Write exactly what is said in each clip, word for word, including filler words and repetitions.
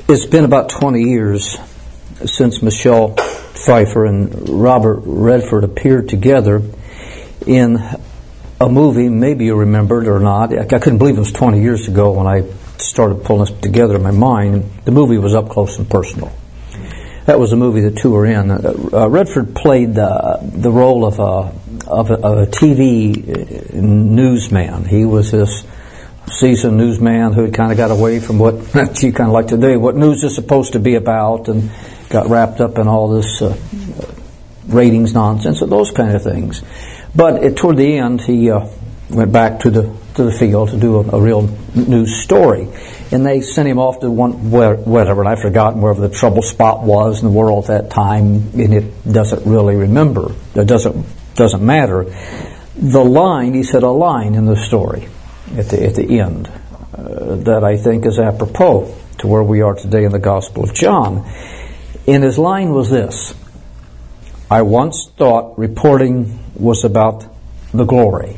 It's been about twenty years since Michelle Pfeiffer and Robert Redford appeared together in a movie. Maybe you remember it or not. I couldn't believe it was twenty years ago when I started pulling this together in my mind. The movie was Up Close and Personal. That was a movie the two were in. Uh, Redford played uh, the role of a, of a, of a T V newsman. He was this seasoned newsman who had kind of got away from what you kind of like to do, what news is supposed to be about, and got wrapped up in all this uh, ratings nonsense and those kind of things. But it, toward the end, he uh, went back to the to the field to do a, a real news story, and they sent him off to one whatever, and I've forgotten wherever the trouble spot was in the world at that time, and it doesn't really remember. It doesn't doesn't matter. The line, he said a line in the story at the at the end uh, that I think is apropos to where we are today in the Gospel of John. And his line was this: I once thought reporting was about the glory,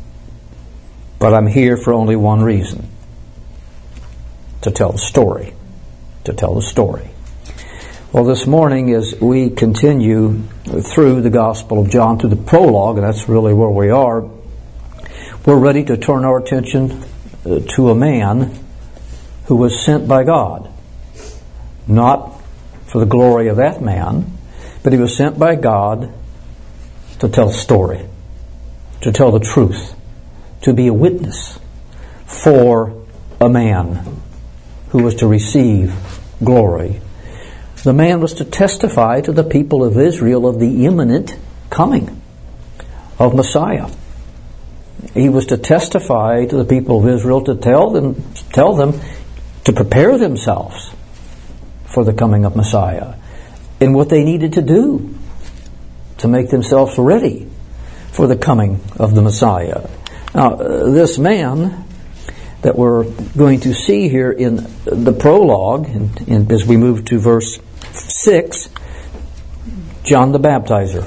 but I'm here for only one reason: to tell the story. To tell the story. Well, this morning as we continue through the Gospel of John, through the prologue, and that's really where we are, we're ready to turn our attention uh, to a man who was sent by God. Not for the glory of that man, but he was sent by God to tell a story, to tell the truth, to be a witness for a man who was to receive glory. The man was to testify to the people of Israel of the imminent coming of Messiah. He was to testify to the people of Israel to tell them, tell them to prepare themselves for the coming of Messiah and what they needed to do to make themselves ready for the coming of the Messiah. Now, uh, this man that we're going to see here in the prologue, and, and as we move to verse six, John the Baptizer.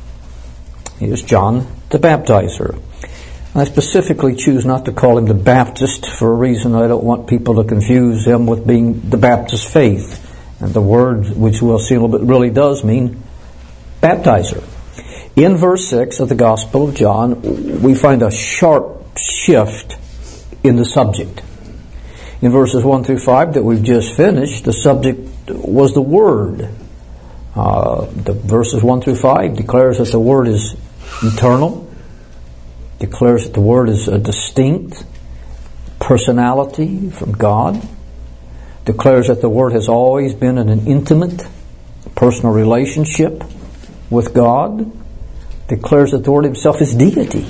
He is John the Baptizer. I specifically choose not to call him the Baptist for a reason. I don't want people to confuse him with being the Baptist faith. And the word, which we'll see in a little bit, really does mean baptizer. In verse six of the Gospel of John, we find a sharp shift in the subject. In verses one through five that we've just finished, the subject was the Word. Uh, the verses one through five declares that the Word is eternal, declares that the Word is a distinct personality from God, declares that the Word has always been in an intimate, personal relationship with God, declares that the Word Himself is deity,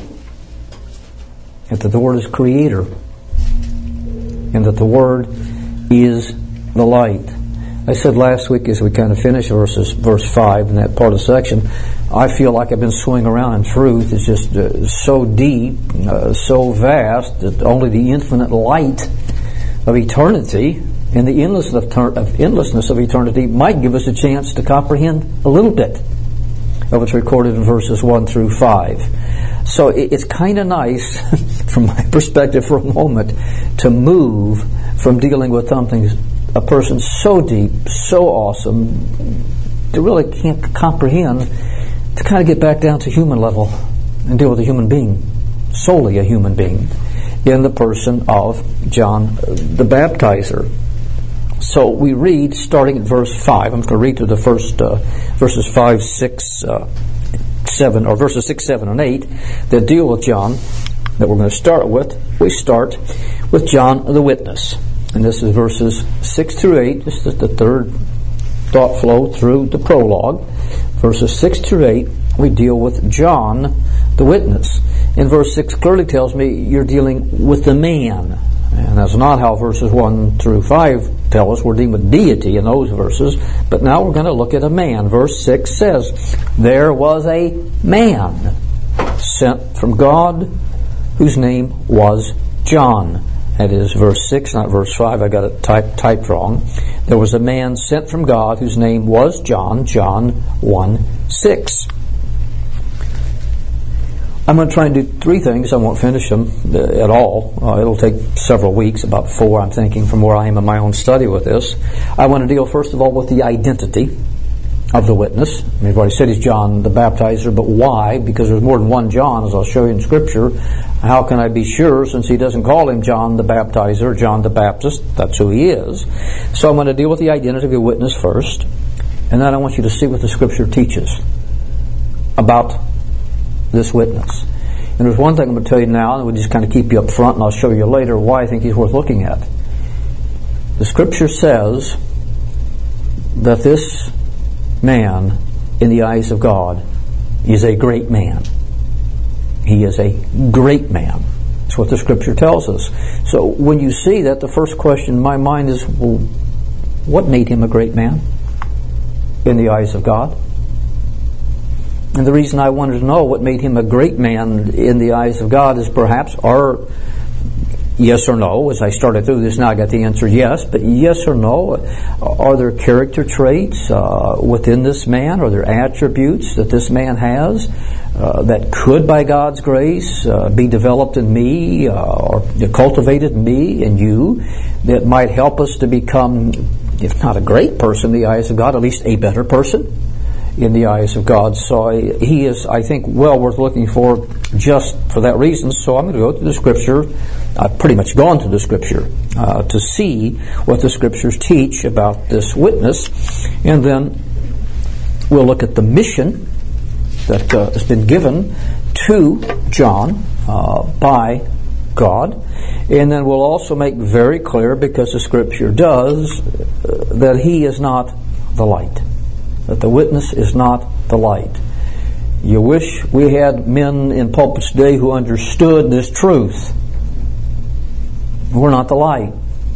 and that the Word is creator, and that the Word is the light. I said last week as we kind of finished verses, verse five in that part of the section, I feel like I've been swimming around in truth. It's just uh, so deep, uh, so vast, that only the infinite light of eternity and the endlessness of, ter- of endlessness of eternity might give us a chance to comprehend a little bit of what's recorded in verses one through five. So it, it's kind of nice, from my perspective for a moment, to move from dealing with something, a person so deep, so awesome, to really can't comprehend, to kind of get back down to human level and deal with a human being, solely a human being, in the person of John the Baptizer. So we read, starting at verse five. I'm going to read through the first uh, verses five, six, uh, seven, or verses six, seven, and eight that deal with John, that we're going to start with. We start with John the Witness. And this is verses six through eight. This is the third thought flow through the prologue. Verses six through eight, we deal with John the Witness. And verse six clearly tells me you're dealing with the man. And that's not how verses one through five tell us. We're dealing with deity in those verses. But now we're going to look at a man. Verse six says, there was a man sent from God whose name was John. That is verse six, not verse five. I got it typed, typed wrong. There was a man sent from God whose name was John. John one six. I'm going to try and do three things. I won't finish them uh, at all. Uh, it'll take several weeks, about four, I'm thinking, from where I am in my own study with this. I want to deal, first of all, with the identity of the witness. We've already said he's John the Baptizer, but why? Because there's more than one John, as I'll show you in Scripture. How can I be sure, since he doesn't call him John the Baptizer, John the Baptist? That's who he is. So I'm going to deal with the identity of the witness first, and then I want you to see what the Scripture teaches about this witness. And there's one thing I'm going to tell you now, and we'll just kind of keep you up front, and I'll show you later why I think he's worth looking at. The Scripture says that this man, in the eyes of God, is a great man. He is a great man. That's what the Scripture tells us. So when you see that, the first question in my mind is, well, what made him a great man in the eyes of God? And the reason I wanted to know what made him a great man in the eyes of God is perhaps, or yes or no, as I started through this, now I got the answer yes, but yes or no, are there character traits uh, within this man? Are there attributes that this man has uh, that could, by God's grace, uh, be developed in me uh, or cultivated in me and you, that might help us to become, if not a great person in the eyes of God, at least a better person in the eyes of God? So he is, I think, well worth looking for just for that reason. So I'm going to go to the Scripture. I've pretty much gone to the Scripture uh, to see what the Scriptures teach about this witness, and then we'll look at the mission that uh, has been given to John uh, by God, and then we'll also make very clear, because the Scripture does, uh, that he is not the light. That the witness is not the light. You wish we had men in pulpits today who understood this truth. We're not the light.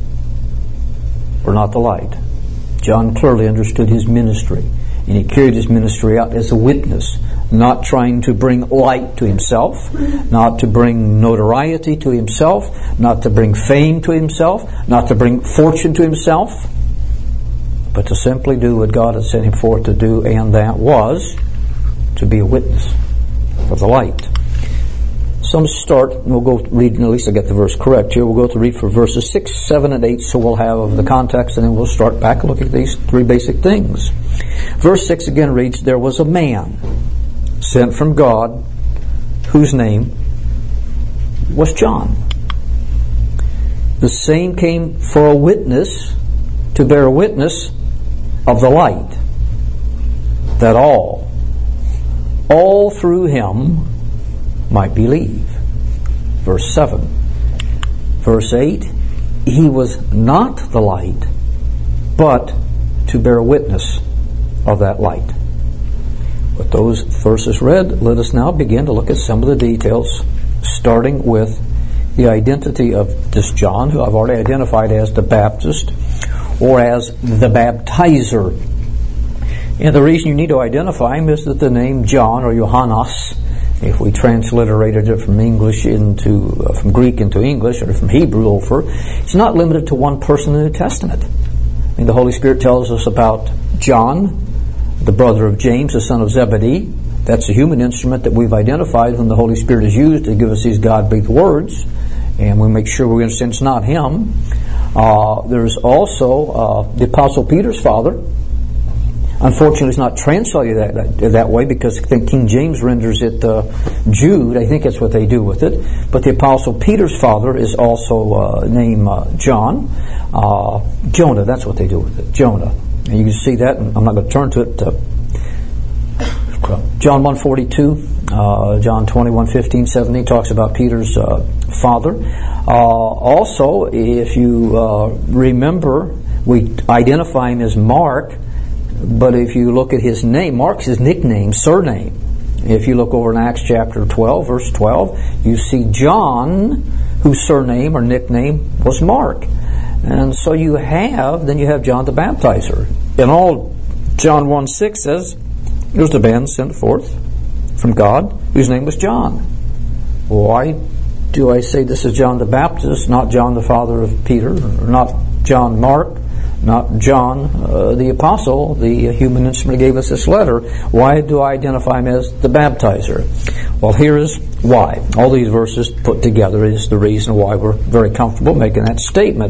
We're not the light. John clearly understood his ministry, and he carried his ministry out as a witness, not trying to bring light to himself, not to bring notoriety to himself, not to bring fame to himself, not to bring fortune to himself, but to simply do what God had sent him forth to do, and that was to be a witness for the light. So I'm start, and we'll go read, at least I get the verse correct here, we'll go to read for verses six, seven, and eight, so we'll have the context, and then we'll start back and look at these three basic things. Verse six again reads, "There was a man sent from God, whose name was John. The same came for a witness, to bear witness of the light, that all, all through him might believe." Verse seven. Verse eight, "He was not the light, but to bear witness of that light." With those verses read, let us now begin to look at some of the details, starting with the identity of this John, who I've already identified as the Baptist, or as the Baptizer. And the reason you need to identify him is that the name John, or Johannes, if we transliterated it from English into, uh, from Greek into English, or from Hebrew over, it's not limited to one person in the New Testament. I mean, the Holy Spirit tells us about John, the brother of James, the son of Zebedee. That's a human instrument that we've identified when the Holy Spirit is used to give us these God-breathed words, and we make sure we understand it's not him. Uh, there's also uh, the Apostle Peter's father. Unfortunately, it's not translated that, that, that way, because I think King James renders it uh, Jude. I think that's what they do with it. But the Apostle Peter's father is also uh, named uh, John. Uh, Jonah, that's what they do with it. Jonah. And you can see that, and I'm not going to turn to it. Uh, John one forty-two, uh, John twenty-one fifteen, seventeen talks about Peter's uh, father. Uh, also, if you uh, remember, we identify him as Mark, but if you look at his name, Mark's his nickname, surname. If you look over in Acts chapter twelve, verse twelve, you see John, whose surname or nickname was Mark. And so you have, then you have John the Baptizer. In all, John one six says, "There's a man sent forth from God, whose name was John." Why do I say this is John the Baptist, not John the father of Peter, or not John Mark, not John uh, the Apostle, the human instrument who gave us this letter. Why do I identify him as the baptizer? Well, here is why. All these verses put together is the reason why we're very comfortable making that statement.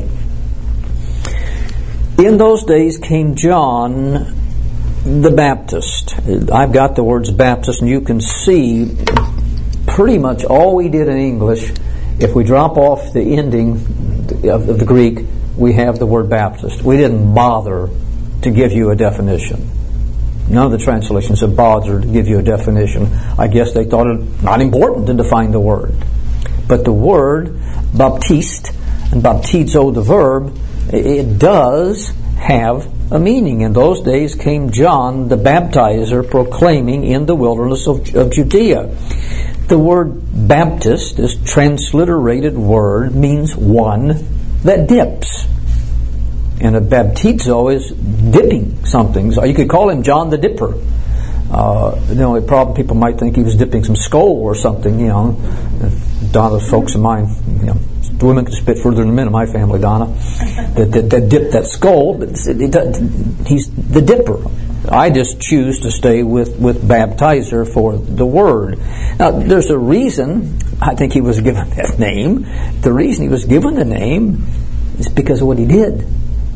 In those days came John the Baptist. I've got the words Baptist, and you can see pretty much all we did in English. If we drop off the ending of the Greek, we have the word Baptist. We didn't bother to give you a definition. None of the translations have bothered to give you a definition. I guess they thought it not important to define the word. But the word Baptiste and baptizo, the verb, it does have a meaning. In those days came John the Baptizer proclaiming in the wilderness of, of Judea. The word Baptist, this transliterated word, means one that dips. And a baptizo is dipping something. So you could call him John the Dipper. Uh, the only problem, people might think he was dipping some skull or something, you know. Donna's folks of mine, you know, the women can spit further than the men in my family, Donna, that, that, that dip that skull, but it, it, he's the dipper. I just choose to stay with, with baptizer for the word. Now, there's a reason I think he was given that name. The reason he was given the name is because of what he did.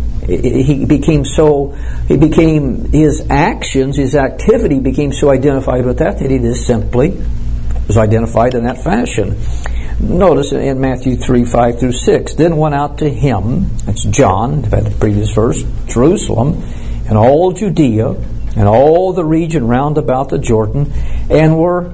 He became so, he became, his actions, his activity became so identified with that that he just simply was identified in that fashion. Notice in Matthew three, five through six, then went out to him, that's John, the previous verse, Jerusalem, and all Judea, and all the region round about the Jordan, and were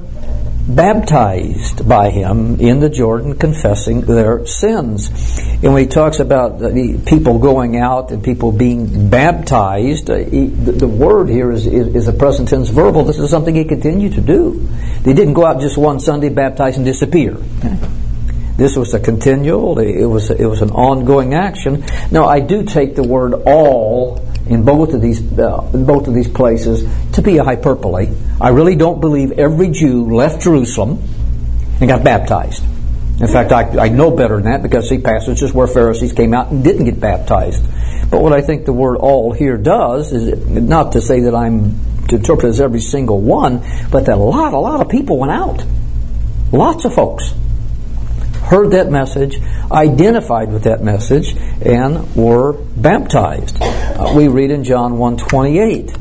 baptized by him in the Jordan, confessing their sins. And when he talks about the people going out and people being baptized, uh, he, the, the word here is, is, is a present tense verbal. This is something he continued to do. They didn't go out just one Sunday, baptize, and disappear. Okay? This was a continual, it was it was an ongoing action. Now, I do take the word all in both of these uh, in both of these places to be a hyperbole. I really don't believe every Jew left Jerusalem and got baptized. In fact, I, I know better than that, because I see passages where Pharisees came out and didn't get baptized. But what I think the word all here does is not to say that I'm to interpret as every single one, but that a lot, a lot of people went out. Lots of folks heard that message, identified with that message, and were baptized. Uh, we read in John one twenty-eight,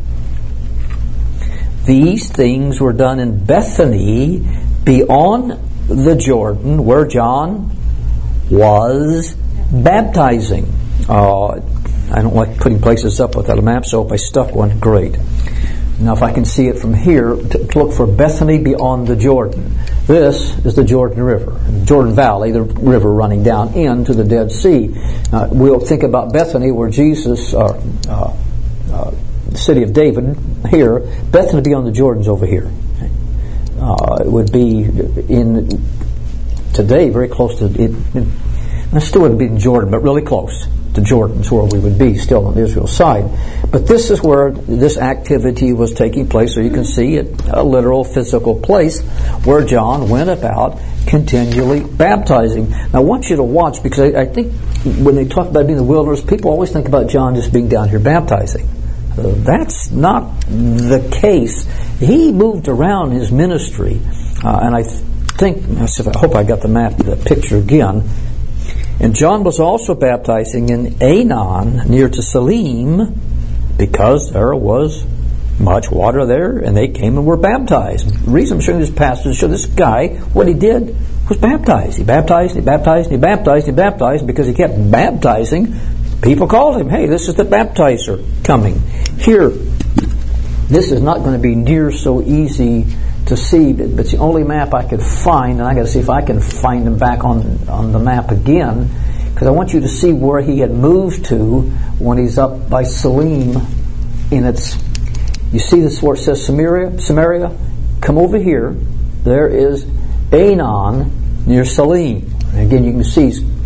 these things were done in Bethany beyond the Jordan, where John was baptizing. Uh, I don't like putting places up without a map, so if I stuck one, great. Now, if I can see it from here, to, to look for Bethany beyond the Jordan. This is the Jordan River, Jordan Valley, the river running down into the Dead Sea. Uh, we'll think about Bethany, where Jesus, uh, uh, uh, the city of David, here. Bethany beyond the Jordan's over here. Uh, it would be in today very close to it. It still wouldn't be in Jordan, but really close to Jordan's where we would be, still on Israel's side. But this is where this activity was taking place, so you can see it, a literal physical place where John went about continually baptizing. Now I want you to watch, because I, I think when they talk about being in the wilderness, people always think about John just being down here baptizing. Uh, that's not the case. He moved around his ministry, uh, and I th- think, I hope I got the map, the picture again. And John was also baptizing in Aenon, near to Salim, because there was much water there, and they came and were baptized. The reason I'm showing this passage is to show this guy, what he did was baptize. He baptized, he baptized, he baptized, he baptized, because he kept baptizing. People called him, hey, this is the baptizer coming. Here, this is not going to be near so easy to see, but it's the only map I could find, and I got to see if I can find him back on on the map again, because I want you to see where he had moved to when he's up by Salim. And it's, you see this where it says Samaria, Samaria. Come over here. There is Aenon near Salim. And again, you can see he's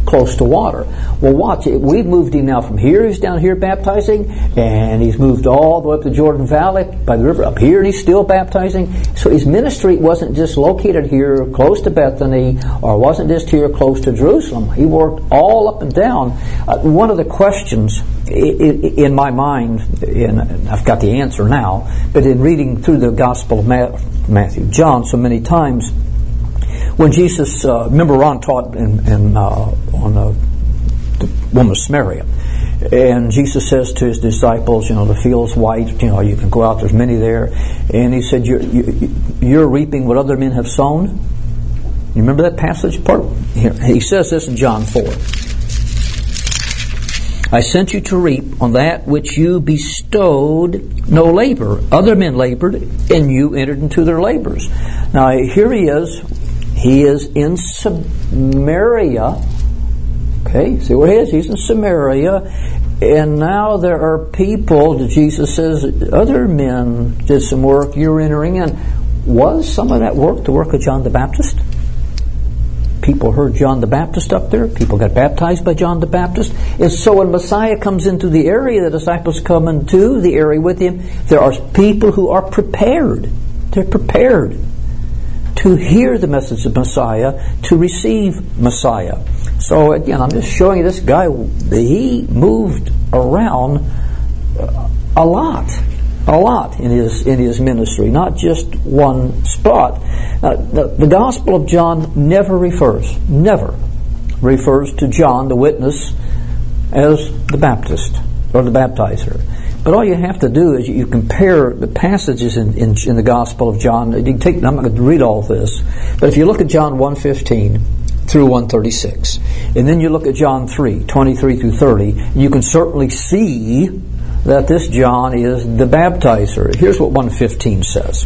close to water. Well, watch, we've moved him now from here, he's down here baptizing, and he's moved all the way up the Jordan Valley by the river, up here, and he's still baptizing. So his ministry wasn't just located here close to Bethany, or wasn't just here close to Jerusalem. He worked all up and down. Uh, one of the questions in my mind, and I've got the answer now, but in reading through the Gospel of Matthew, John so many times, when Jesus, uh, remember Ron taught in, in, uh, on uh, the woman of Samaria, and Jesus says to his disciples, you know, the field's white, you know, you can go out, there's many there, and he said, you're, you, you're reaping what other men have sown. You remember that passage part? Here, he says this in John four. I sent you to reap on that which you bestowed no labor. Other men labored, and you entered into their labors. Now here he is. He is in Samaria. Okay, see where he is? He's in Samaria. And now there are people that Jesus says, other men did some work, you're entering in. Was some of that work the work of John the Baptist? People heard John the Baptist up there. People got baptized by John the Baptist. And so when Messiah comes into the area, the disciples come into the area with him, there are people who are prepared. They're prepared to hear the message of Messiah, to receive Messiah. So again, I'm just showing you this guy, he moved around a lot. A lot in his in his ministry, not just one spot. Now, the, the Gospel of John never refers, never refers to John, the witness, as the Baptist or the baptizer. But all you have to do is you, you compare the passages in, in, in the Gospel of John. You take, I'm not going to read all this, but if you look at John one fifteen through one thirty-six, and then you look at John three twenty-three through thirty, you can certainly see that this John is the baptizer. Here's what one fifteen says.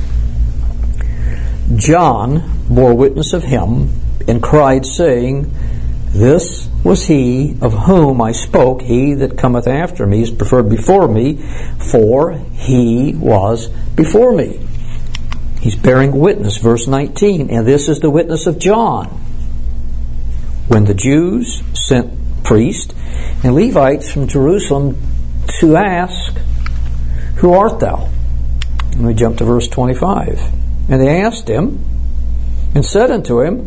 John bore witness of him and cried, saying, this was he of whom I spoke. He that cometh after me is preferred before me, for he was before me. He's bearing witness, verse nineteen, and this is the witness of John. When the Jews sent priests and Levites from Jerusalem to ask, who art thou? And we jump to verse twenty-five. And they asked him and said unto him,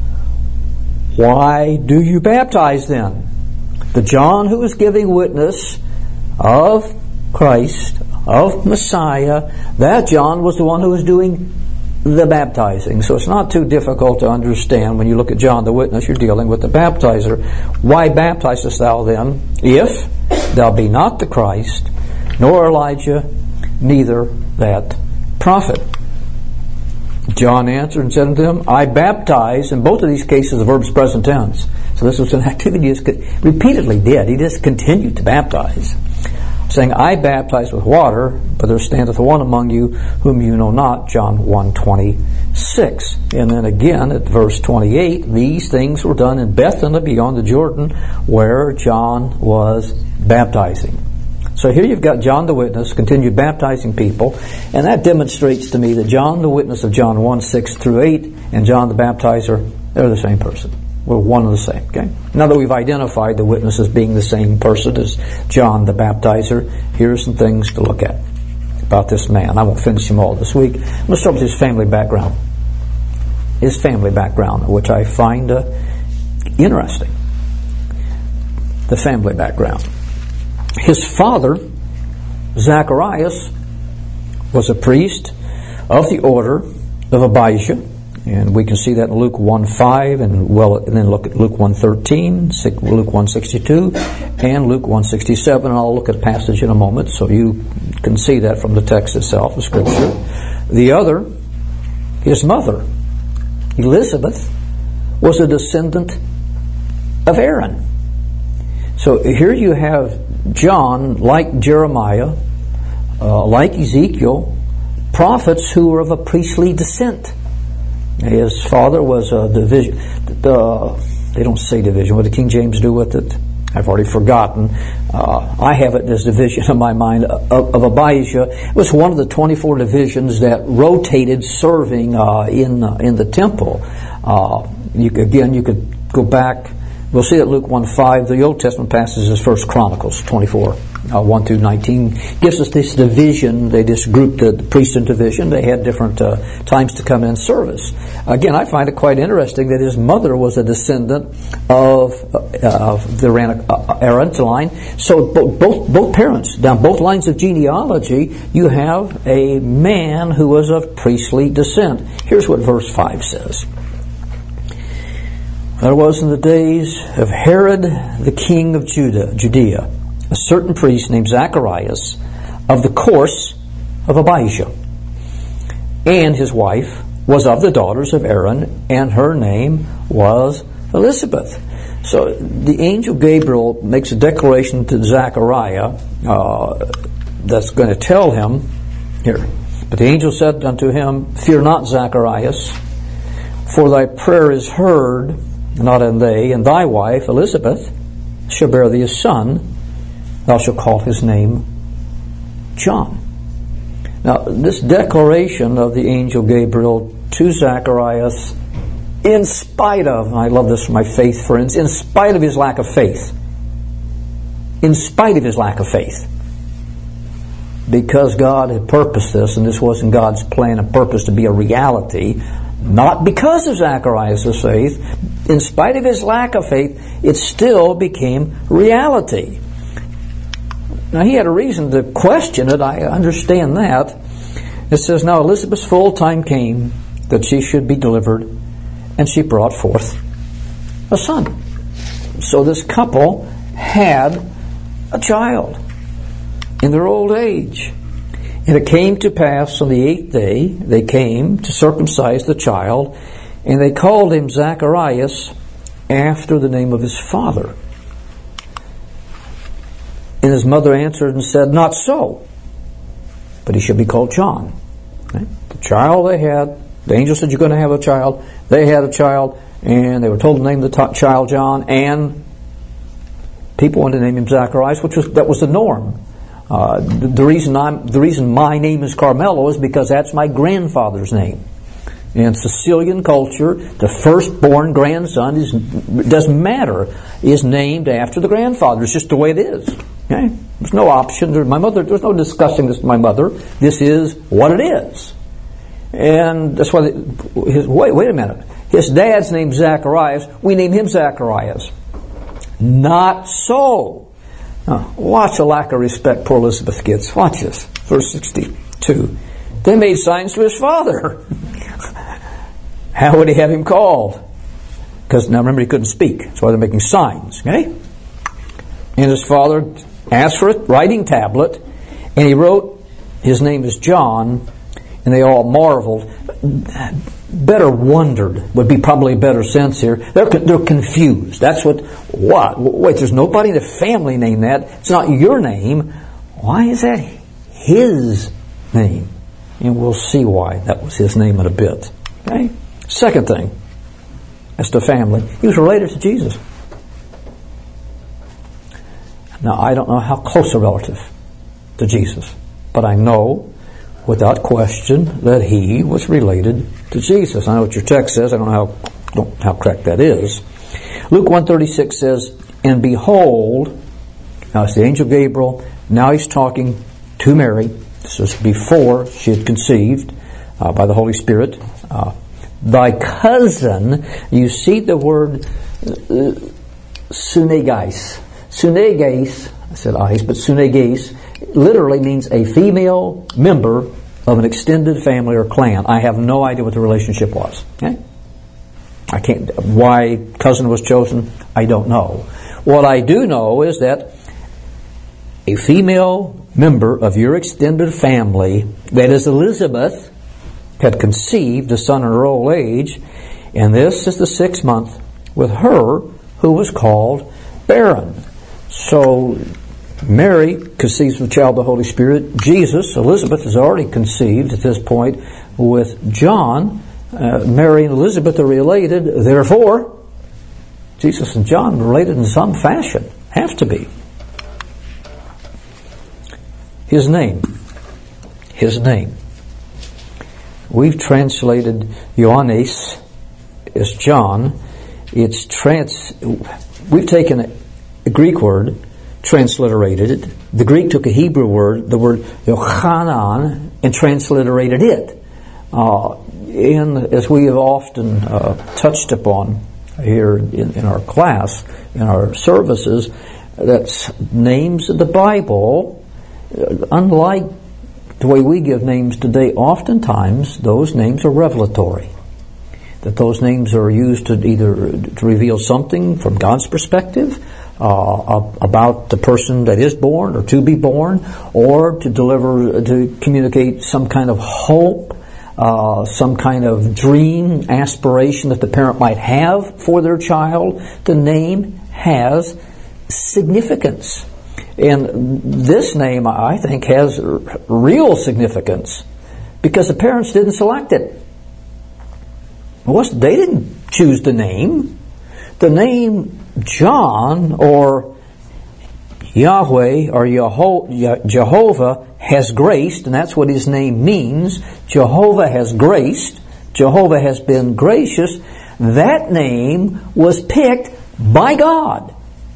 why do you baptize then? The John who was giving witness of Christ, of Messiah, that John was the one who was doing the baptizing. So it's not too difficult to understand when you look at John the witness, you're dealing with the baptizer. Why baptizest thou then, if thou be not the Christ, nor Elijah, neither that prophet? John answered and said unto him, I baptize. In both of these cases, the verb is present tense. So this was an activity he repeatedly did. He just continued to baptize, saying, I baptize with water, but there standeth one among you whom you know not. John one twenty-six. And then again at verse twenty-eight, these things were done in Bethany beyond the Jordan, where John was baptizing. So here you've got John the witness, continued baptizing people, and that demonstrates to me that John the witness of John one, six through eight, and John the baptizer, they're the same person. We're one and the same, okay? Now that we've identified the witness as being the same person as John the baptizer, here's some things to look at about this man. I won't finish them all this week. I'm going to start with his family background. His family background, which I find uh, interesting. The family background. His father, Zacharias, was a priest of the order of Abijah, and we can see that in Luke one five, and well, and then look at Luke one thirteen, Luke one sixty-two, and Luke one sixty-seven. And I'll look at a passage in a moment, so you can see that from the text itself, the Scripture. The other, his mother, Elizabeth, was a descendant of Aaron. So here you have John, like Jeremiah, uh, like Ezekiel, prophets who were of a priestly descent. His father was a division. Uh, they don't say division. What did King James do with it? I've already forgotten. Uh, I have it as division in my mind of, of Abijah. It was one of the twenty-four divisions that rotated serving uh, in uh, in the temple. Uh, you, again, you could go back We'll see that Luke one five, the Old Testament passage is First Chronicles twenty-four, uh, one through nineteen, gives us this division. They just grouped the, the priests into division. They had different uh, times to come in service. Again, I find it quite interesting that his mother was a descendant of, uh, of the Aaron line. So both, both both parents, down both lines of genealogy, you have a man who was of priestly descent. Here's what verse five says. There was in the days of Herod the king of Judah, Judea, a certain priest named Zacharias of the course of Abijah. And his wife was of the daughters of Aaron, and her name was Elizabeth. So the angel Gabriel makes a declaration to Zachariah uh, that's going to tell him, here, but the angel said unto him, Fear not, Zacharias, for thy prayer is heard, not in they, and thy wife, Elizabeth, shall bear thee a son. Thou shalt call his name John. Now, this declaration of the angel Gabriel to Zacharias, in spite of, and I love this for my faith friends, in spite of his lack of faith, in spite of his lack of faith, because God had purposed this, and this wasn't God's plan and purpose to be a reality, not because of Zacharias' faith, in spite of his lack of faith, it still became reality. Now, he had a reason to question it. I understand that. It says, Now Elizabeth's full time came that she should be delivered, and she brought forth a son. So this couple had a child in their old age. And it came to pass on the eighth day, they came to circumcise the child, and they called him Zacharias after the name of his father. And his mother answered and said, Not so, but he should be called John. Okay? The child they had, the angel said, You're going to have a child. They had a child, and they were told to name the t- child John, and people wanted to name him Zacharias, which was that was the norm. Uh, the, the reason I'm the reason my name is Carmelo is because that's my grandfather's name. In Sicilian culture, the firstborn grandson is doesn't matter is named after the grandfather. It's just the way it is. Okay? There's no option. There, my mother. There's no discussing this with my mother. This is what it is, and that's why. They, his, wait, wait a minute. His dad's named Zacharias. We name him Zacharias. Not so. Now, watch the lack of respect poor Elizabeth gets. Watch this. Verse sixty-two. They made signs to his father. How would he have him called? Because now remember he couldn't speak. That's why they're making signs. Okay? And his father asked for a writing tablet, and he wrote, his name is John, and they all marveled. Better wondered would be probably a better sense here. They're they're confused. That's what, what? Wait, there's nobody in the family named that. It's not your name. Why is that his name? And we'll see why that was his name in a bit. Okay? Second thing, as to family, he was related to Jesus. Now, I don't know how close a relative to Jesus, but I know without question that he was related to Jesus. I know what your text says. I don't know how, don't, how correct that is. Luke one thirty-six says, And behold, now it's the angel Gabriel. Now he's talking to Mary. This is before she had conceived uh, by the Holy Spirit. Uh, Thy cousin, you see the word uh, sunegais. Sunegais, I said eyes, but sunegais literally means a female member of an extended family or clan. I have no idea what the relationship was. Okay? I can't, why cousin was chosen, I don't know. What I do know is that a female member of your extended family, that is Elizabeth, had conceived a son in her old age, and this is the sixth month with her who was called barren. So Mary conceives the child of the Holy Spirit. Jesus, Elizabeth, is already conceived at this point with John. Uh, Mary and Elizabeth are related. Therefore, Jesus and John are related in some fashion. Have to be. His name. His name. We've translated Ioannis as John. It's trans... we've taken a Greek word, transliterated it. The Greek took a Hebrew word, the word Yochanan, and transliterated it. Uh, and as we have often uh, touched upon here in, in our class, in our services, that's names of the Bible, unlike the way we give names today, oftentimes those names are revelatory. That those names are used to either to reveal something from God's perspective uh, about the person that is born or to be born, or to deliver, to communicate some kind of hope, uh, some kind of dream, aspiration that the parent might have for their child. The name has significance. And this name, I think, has real significance because the parents didn't select it. It wasn't, they didn't choose the name. The name John or Yahweh or Yeho- Jehovah has graced, and that's what his name means. Jehovah has graced. Jehovah has been gracious. That name was picked by God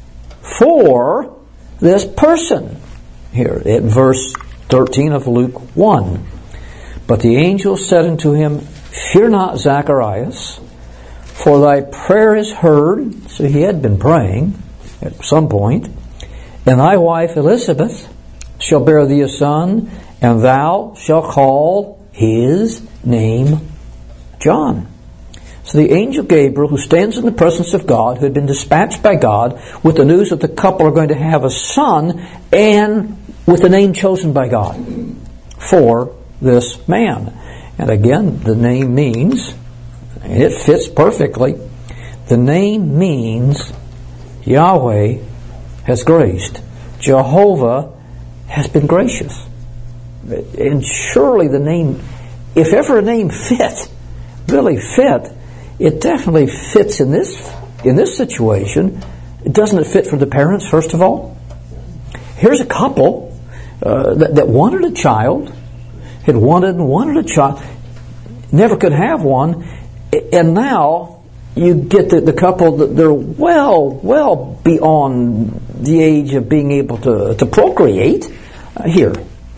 for this person. Here in verse thirteen of Luke one. But the angel said unto him, Fear not, Zacharias, for thy prayer is heard. So he had been praying at some point. And thy wife Elizabeth shall bear thee a son, and thou shalt call his name John. So the angel Gabriel, who stands in the presence of God, who had been dispatched by God with the news that the couple are going to have a son, and with the name chosen by God for this man. And again, the name means, and it fits perfectly, the name means Yahweh has graced. Jehovah has been gracious. And surely the name, if ever a name fit, really fit, it definitely fits in this in this situation. Doesn't it fit for the parents, first of all? Here's a couple uh, that, that wanted a child, had wanted and wanted a child, never could have one, and now you get the, the couple that they're well, well beyond the age of being able to, to procreate uh, here.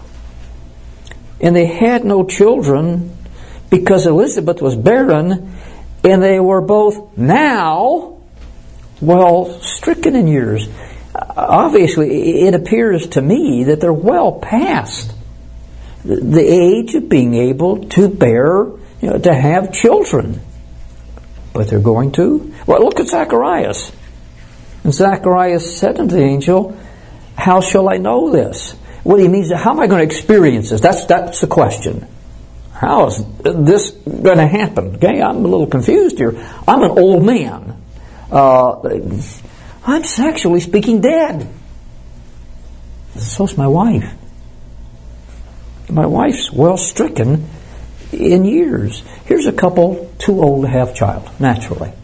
And they had no children because Elizabeth was barren, and they were both now, well, stricken in years. Obviously, it appears to me that they're well past the age of being able to bear, you know, to have children. But they're going to. Well, look at Zacharias. And Zacharias said unto the angel, How shall I know this? What he means, how am I going to experience this? That's, that's the question. How is this going to happen? Okay, I'm a little confused here. I'm an old man. Uh, I'm sexually speaking dead. So's my wife. My wife's well stricken in years. Here's a couple too old to have child, naturally.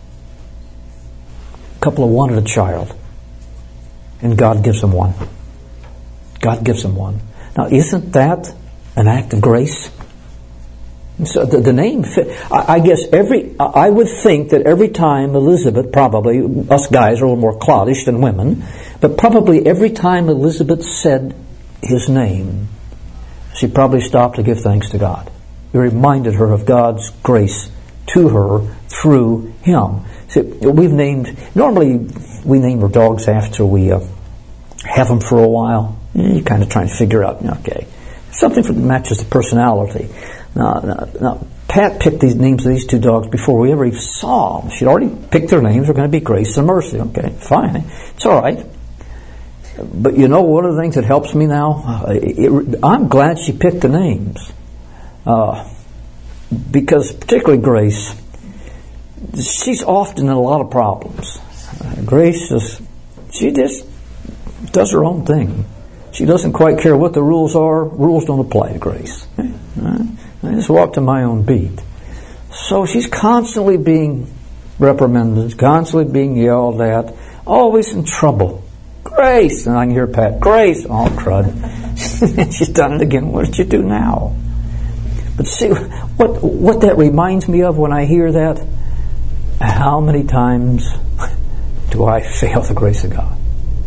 A couple of wanted a child. And God gives them one. God gives them one. Now, isn't that an act of grace? So the, the name fit. I, I guess every, I would think that every time Elizabeth, probably, us guys are a little more cloddish than women, but probably every time Elizabeth said his name, she probably stopped to give thanks to God. It reminded her of God's grace to her through him. See, we've named, normally we name our dogs after we uh, have them for a while. You kind of try and figure out, okay, something that matches the personality. Now, now, now, Pat picked these names of these two dogs before we ever even saw them. She'd already picked their names. They're going to be Grace and Mercy. Okay, fine. It's all right. But you know, one of the things that helps me now, uh, it, I'm glad she picked the names. Uh, because particularly Grace, she's often in a lot of problems. Uh, Grace is, she just does her own thing. She doesn't quite care what the rules are. Rules don't apply to Grace. Uh, I just walk to my own beat. So she's constantly being reprimanded, constantly being yelled at, always in trouble. Grace! And I can hear Pat, Grace! Oh, crud. She's done it again. What did you do now? But see, what what that reminds me of when I hear that, how many times do do I fail the grace of God.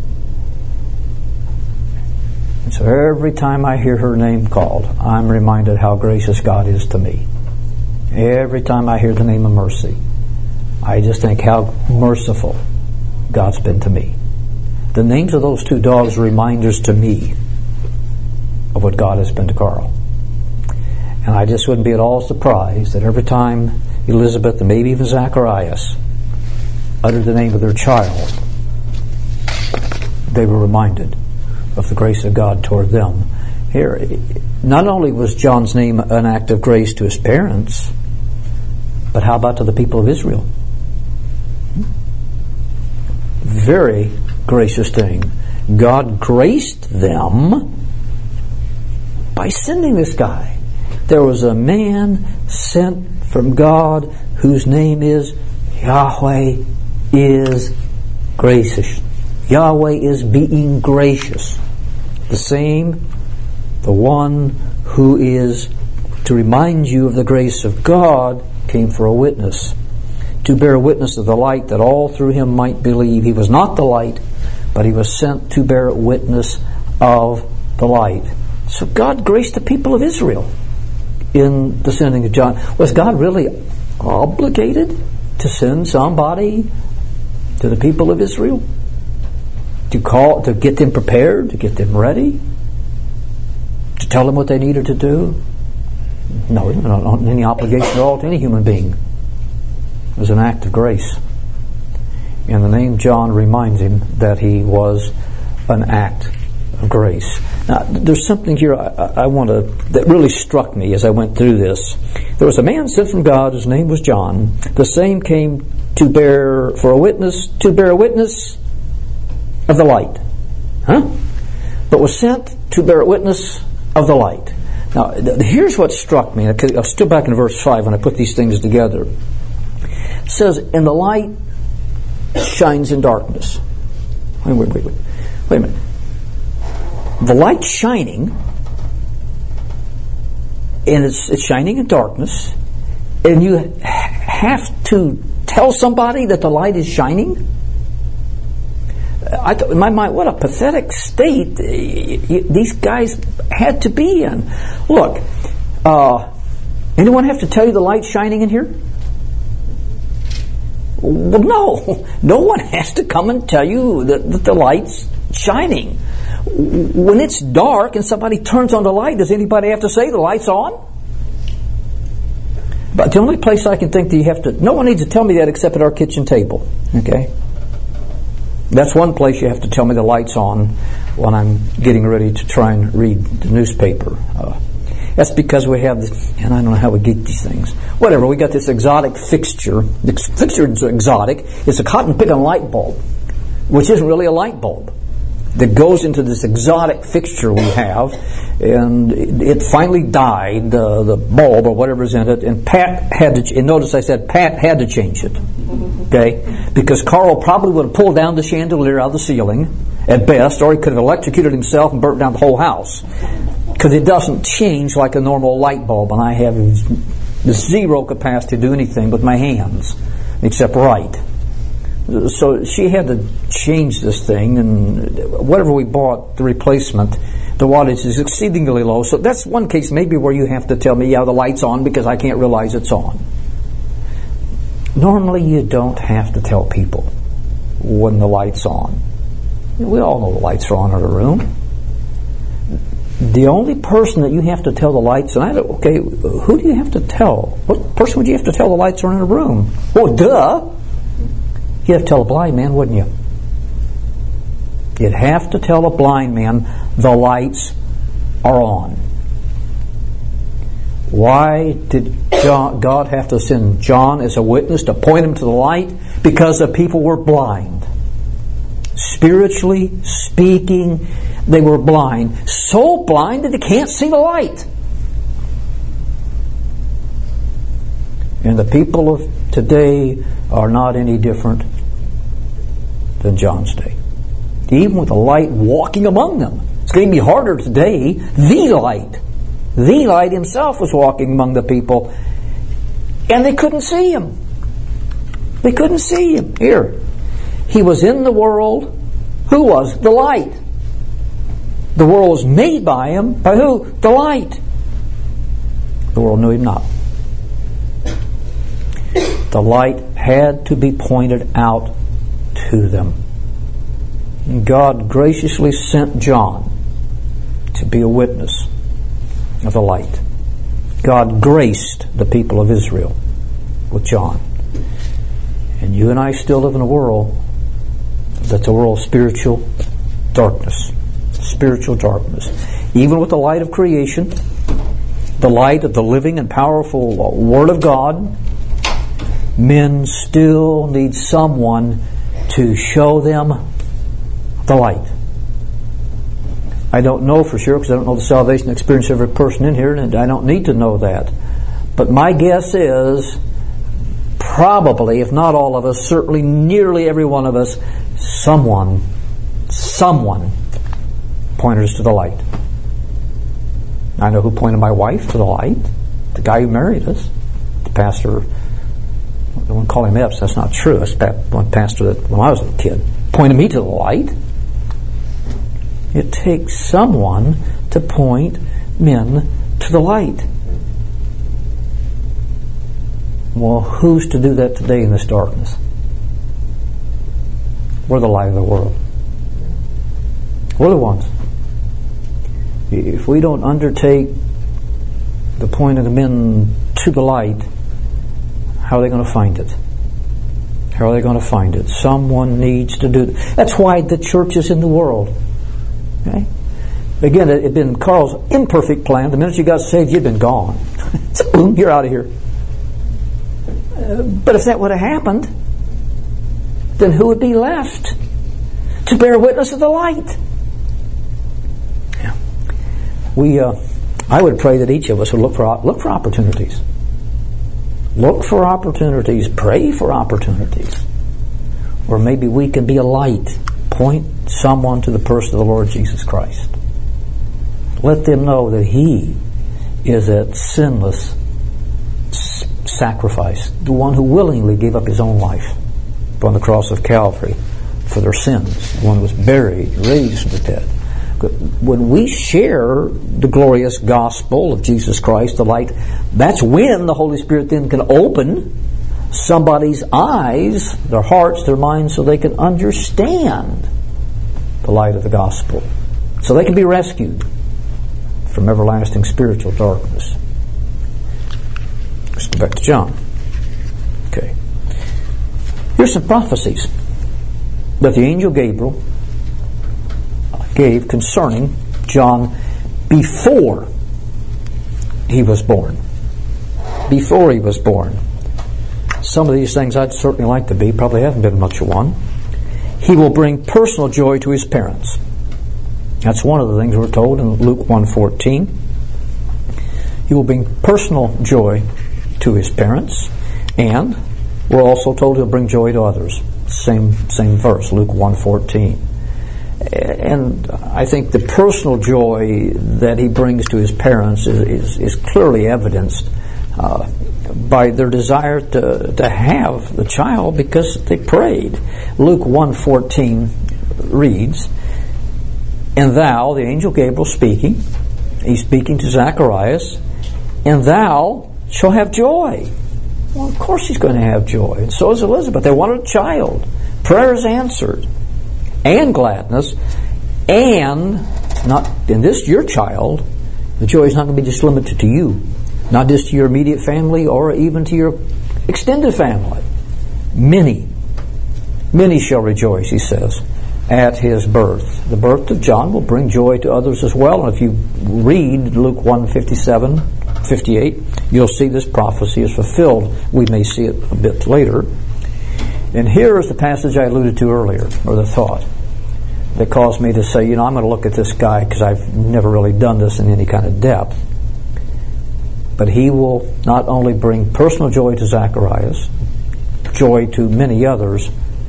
And so every time I hear her name called, I'm reminded how gracious God is to me. Every time I hear the name of Mercy, I just think how merciful God's been to me. The names of those two dogs are reminders to me of what God has been to Carl. And I just wouldn't be at all surprised that every time Elizabeth and maybe even Zacharias uttered the name of their child, they were reminded of the grace of God toward them. Here, not only was John's name an act of grace to his parents, but how about to the people of Israel? Very gracious thing. God graced them by sending this guy. There was a man sent from God whose name is Yahweh is gracious. Yahweh is being gracious. The same, the one who is to remind you of the grace of God came for a witness, to bear witness of the light that all through him might believe. He was not the light, but he was sent to bear witness of the light. So God graced the people of Israel in the sending of John. Was God really obligated to send somebody to the people of Israel? To call, to get them prepared, to get them ready? To tell them what they needed to do? No, he didn't have any obligation at all to any human being. It was an act of grace. And the name John reminds him that he was an act of grace. Now, there's something here I, I want to, that really struck me as I went through this. There was a man sent from God, his name was John. The same came to bear, for a witness, to bear a witness of the light. Huh? But was sent to bear witness of the light. Now, th- here's what struck me. I'm still back in verse five when I put these things together. It says, and the light shines in darkness. Wait, wait, wait, wait. Wait a minute. The light's shining, and it's, it's shining in darkness, and you have to tell somebody that the light is shining? I thought, in my mind, what a pathetic state these guys had to be in. Look, uh, anyone have to tell you the light's shining in here? Well, no. No one has to come and tell you that, that the light's shining. When it's dark and somebody turns on the light, does anybody have to say the light's on? But the only place I can think that you have to, no one needs to tell me that except at our kitchen table. Okay? That's one place you have to tell me the light's on when I'm getting ready to try and read the newspaper. Uh, that's because we have this, and I don't know how we get these things. Whatever, we got this exotic fixture. The fixture is exotic. It's a cotton picking light bulb, which isn't really a light bulb, that goes into this exotic fixture we have, and it finally died, uh, the bulb or whatever's in it, and Pat had to, and notice I said Pat had to change it, okay, because Carl probably would have pulled down the chandelier out of the ceiling, at best, or he could have electrocuted himself and burnt down the whole house, because it doesn't change like a normal light bulb, and I have zero capacity to do anything with my hands, except write. So she had to change this thing, and whatever we bought, the replacement, the wattage is exceedingly low. So that's one case maybe where you have to tell me, yeah, the light's on, because I can't realize it's on. Normally you don't have to tell people when the light's on. We all know the lights are on in a room. The only person that you have to tell the lights, and I don't, okay, who do you have to tell? What person would you have to tell the lights are in a room? Well, duh! You'd have to tell a blind man, wouldn't you? You'd have to tell a blind man the lights are on. Why did John, God have to send John as a witness to point him to the light? Because the people were blind. Spiritually speaking, they were blind. So blind that they can't see the light. And the people of today are not any different than John's day. Even with the light walking among them. It's going to be harder today. The light. The light himself was walking among the people. And they couldn't see him. They couldn't see him. Here. He was in the world. Who was? The light. The world was made by Him. By who? The light. The world knew Him not. The light had to be pointed out to them. And God graciously sent John to be a witness of the light. God graced the people of Israel with John. And you and I still live in a world that's a world of spiritual darkness. Spiritual darkness. Even with the light of creation, the light of the living and powerful Word of God, men still need someone to show them the light. I don't know for sure because I don't know the salvation experience of every person in here, and I don't need to know that. But my guess is probably, if not all of us, certainly nearly every one of us, someone, someone pointed us to the light. I know who pointed my wife to the light. The guy who married us. The pastor, I won't call him Epps, that's not true. That's one pastor that, when I was a kid, pointed me to the light. It takes someone to point men to the light. Well, who's to do that today in this darkness? We're the light of the world. We're the ones. If we don't undertake the pointing of men to the light, how are they going to find it? How are they going to find it? Someone needs to do it. That's why the church is in the world. Okay? Again, it had been Carl's imperfect plan. The minute you got saved, you'd been gone. So boom, you're out of here. Uh, but if that would have happened, then who would be left to bear witness of the light? Yeah. We, uh, I would pray that each of us would look for look for opportunities. Look for opportunities. Pray for opportunities. Or maybe we can be a light. Point someone to the person of the Lord Jesus Christ. Let them know that He is that sinless s- sacrifice, the one who willingly gave up His own life upon the cross of Calvary for their sins, the one who was buried, raised from the dead. When we share the glorious gospel of Jesus Christ, the light, that's when the Holy Spirit then can open somebody's eyes, their hearts, their minds, so they can understand the light of the gospel. So they can be rescued from everlasting spiritual darkness. Let's go back to John. Okay. Here's some prophecies that the angel Gabriel gave concerning John before he was born. Before he was born. Some of these things I'd certainly like to be, probably haven't been much of one. He will bring personal joy to his parents. That's one of the things we're told in Luke one fourteen. He will bring personal joy to his parents, and we're also told he'll bring joy to others. Same same verse, Luke one fourteen. And I think the personal joy that he brings to his parents is, is, is clearly evidenced uh, by their desire to, to have the child because they prayed. Luke one fourteen reads, "And thou," the angel Gabriel speaking, he's speaking to Zacharias, "and thou shalt have joy." Well, of course he's going to have joy. And so is Elizabeth. They wanted a child. Prayer is answered. And gladness. And, not in this, your child, the joy is not going to be just limited to you. Not just to your immediate family or even to your extended family. Many, many shall rejoice, he says, at his birth. The birth of John will bring joy to others as well. And if you read Luke one fifty-seven, fifty-eight, you'll see this prophecy is fulfilled. We may see it a bit later. And here is the passage I alluded to earlier, or the thought, that caused me to say, you know, I'm going to look at this guy because I've never really done this in any kind of depth. But he will not only bring personal joy to Zacharias, joy to many others.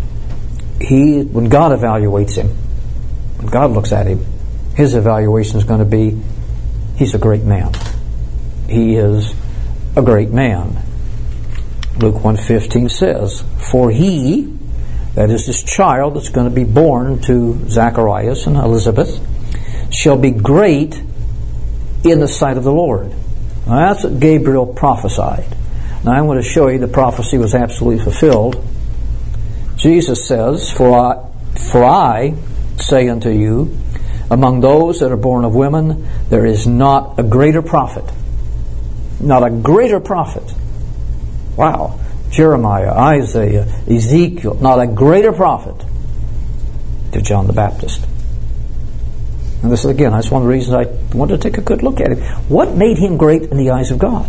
He, when God evaluates him, when God looks at him, his evaluation is going to be, he's a great man. He is a great man. Luke one fifteen says, "For he that is, this child that's going to be born to Zacharias and Elizabeth, shall be great in the sight of the Lord. Now, that's what Gabriel prophesied. Now, I'm going to show you the prophecy was absolutely fulfilled. Jesus says, For I, for I say unto you, among those that are born of women, there is not a greater prophet. Not a greater prophet. Wow. Jeremiah, Isaiah, Ezekiel, not a greater prophet to John the Baptist. And this is, again, that's one of the reasons I wanted to take a good look at him. What made him great in the eyes of God?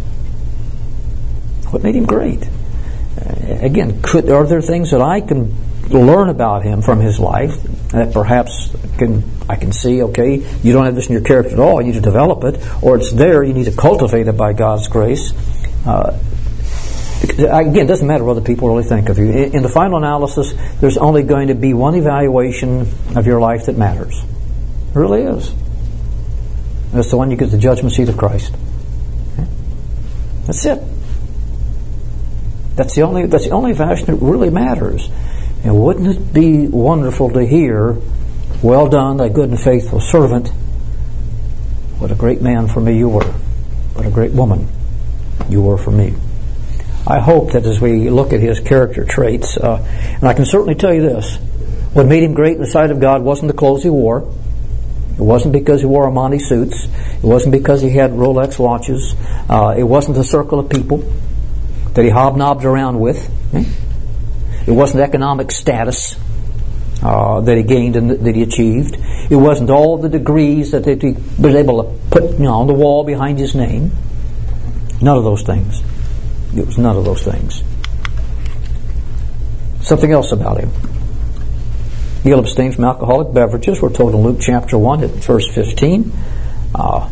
What made him great? Uh, again, could, are there things that I can learn about him from his life that perhaps can I can see, okay, you don't have this in your character at all, you need to develop it, or it's there, you need to cultivate it by God's grace. Uh, again, it doesn't matter what other people really think of you. In, in the final analysis, there's only going to be one evaluation of your life that matters. It really is. That's the one you get the judgment seat of Christ. Okay? That's it. That's the only that's the only evaluation that really matters. And wouldn't it be wonderful to hear, well done, thy good and faithful servant. What a great man for me you were. What a great woman you were for me. I hope that as we look at his character traits, uh, and I can certainly tell you this, what made him great in the sight of God wasn't the clothes he wore. It wasn't because he wore Armani suits. It wasn't because he had Rolex watches. Uh, it wasn't the circle of people that he hobnobbed around with. Okay? It wasn't economic status uh, that he gained and that he achieved. It wasn't all the degrees that he was able to put, you know, on the wall behind his name. None of those things. It was none of those things. Something else about him. He'll abstain from alcoholic beverages. We're told in Luke chapter one at verse fifteen. Uh,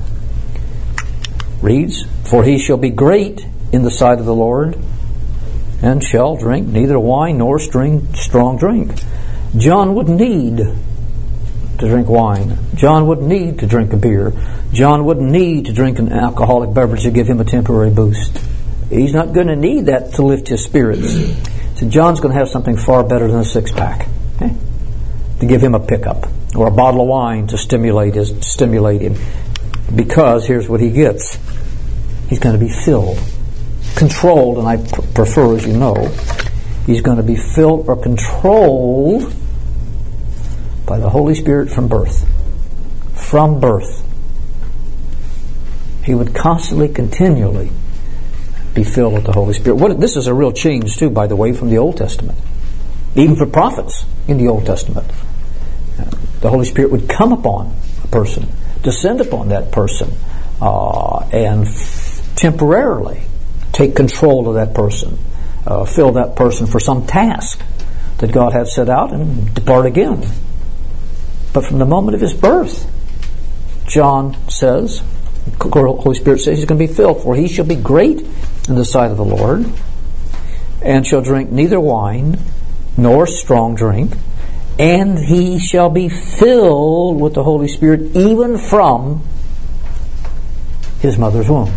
reads, For he shall be great in the sight of the Lord, and shall drink neither wine nor string, strong drink. John would need to drink wine. John would need to drink a beer. John wouldn't need to drink an alcoholic beverage to give him a temporary boost. He's not going to need that to lift his spirits. So John's going to have something far better than a six-pack, okay? To give him a pickup, or a bottle of wine to stimulate his stimulate him. Because here's what he gets: he's going to be filled, controlled, and I pr- prefer, as you know, he's going to be filled or controlled by the Holy Spirit from birth. From birth. He would constantly, continually be filled with the Holy Spirit. What, this is a real change, too, by the way, from the Old Testament. Even for prophets in the Old Testament. The Holy Spirit would come upon a person, descend upon that person, uh, and f- temporarily take control of that person, uh, fill that person for some task that God had set out, and depart again. But from the moment of his birth, John says, the Holy Spirit says he's going to be filled, for he shall be great in the sight of the Lord, and shall drink neither wine nor strong drink, and he shall be filled with the Holy Spirit even from his mother's womb.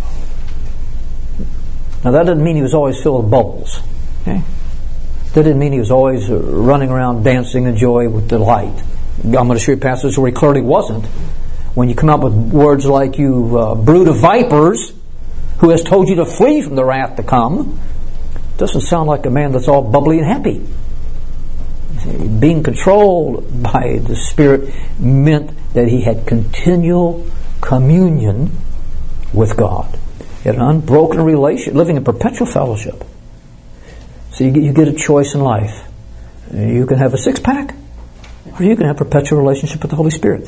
Now that doesn't mean he was always filled with bubbles. Okay? That didn't mean he was always running around dancing in joy with delight. I'm going to show you passages where he clearly wasn't. When you come up with words like, you uh, brood of vipers, who has told you to flee from the wrath to come, doesn't sound like a man that's all bubbly and happy. Being controlled by the Spirit meant that he had continual communion with God. He had an unbroken relation, living in perpetual fellowship. So you get, you get a choice in life. You can have a six-pack, or you can have a perpetual relationship with the Holy Spirit.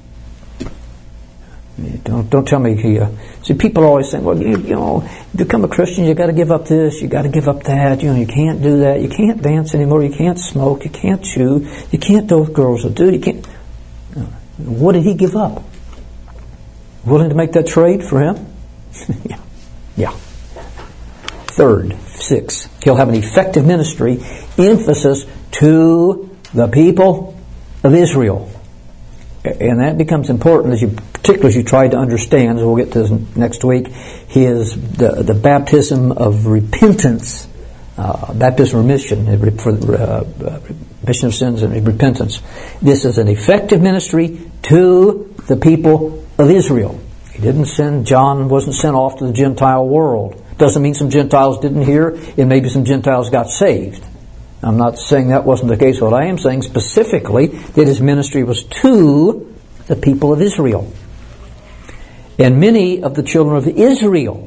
Don't don't tell me he. Uh, see, people always say, "Well, you, you know, become a Christian, you got to give up this, you got to give up that. You know, you can't do that. You can't dance anymore. You can't smoke. You can't chew. You can't do what girls will do. You can't." What did he give up? Willing to make that trade for him? yeah, yeah. Third, six. He'll have an effective ministry. Emphasis to the people of Israel. And that becomes important as you, particularly as you try to understand, as we'll get to this next week, his the, the baptism of repentance uh, baptism remission, for uh, remission of sins and repentance. This is an effective ministry to the people of Israel. He didn't send, John wasn't sent off to the Gentile world. Doesn't mean some Gentiles didn't hear, and maybe some Gentiles got saved. I'm not saying that wasn't the case. What I am saying specifically, that his ministry was to the people of Israel. And many of the children of Israel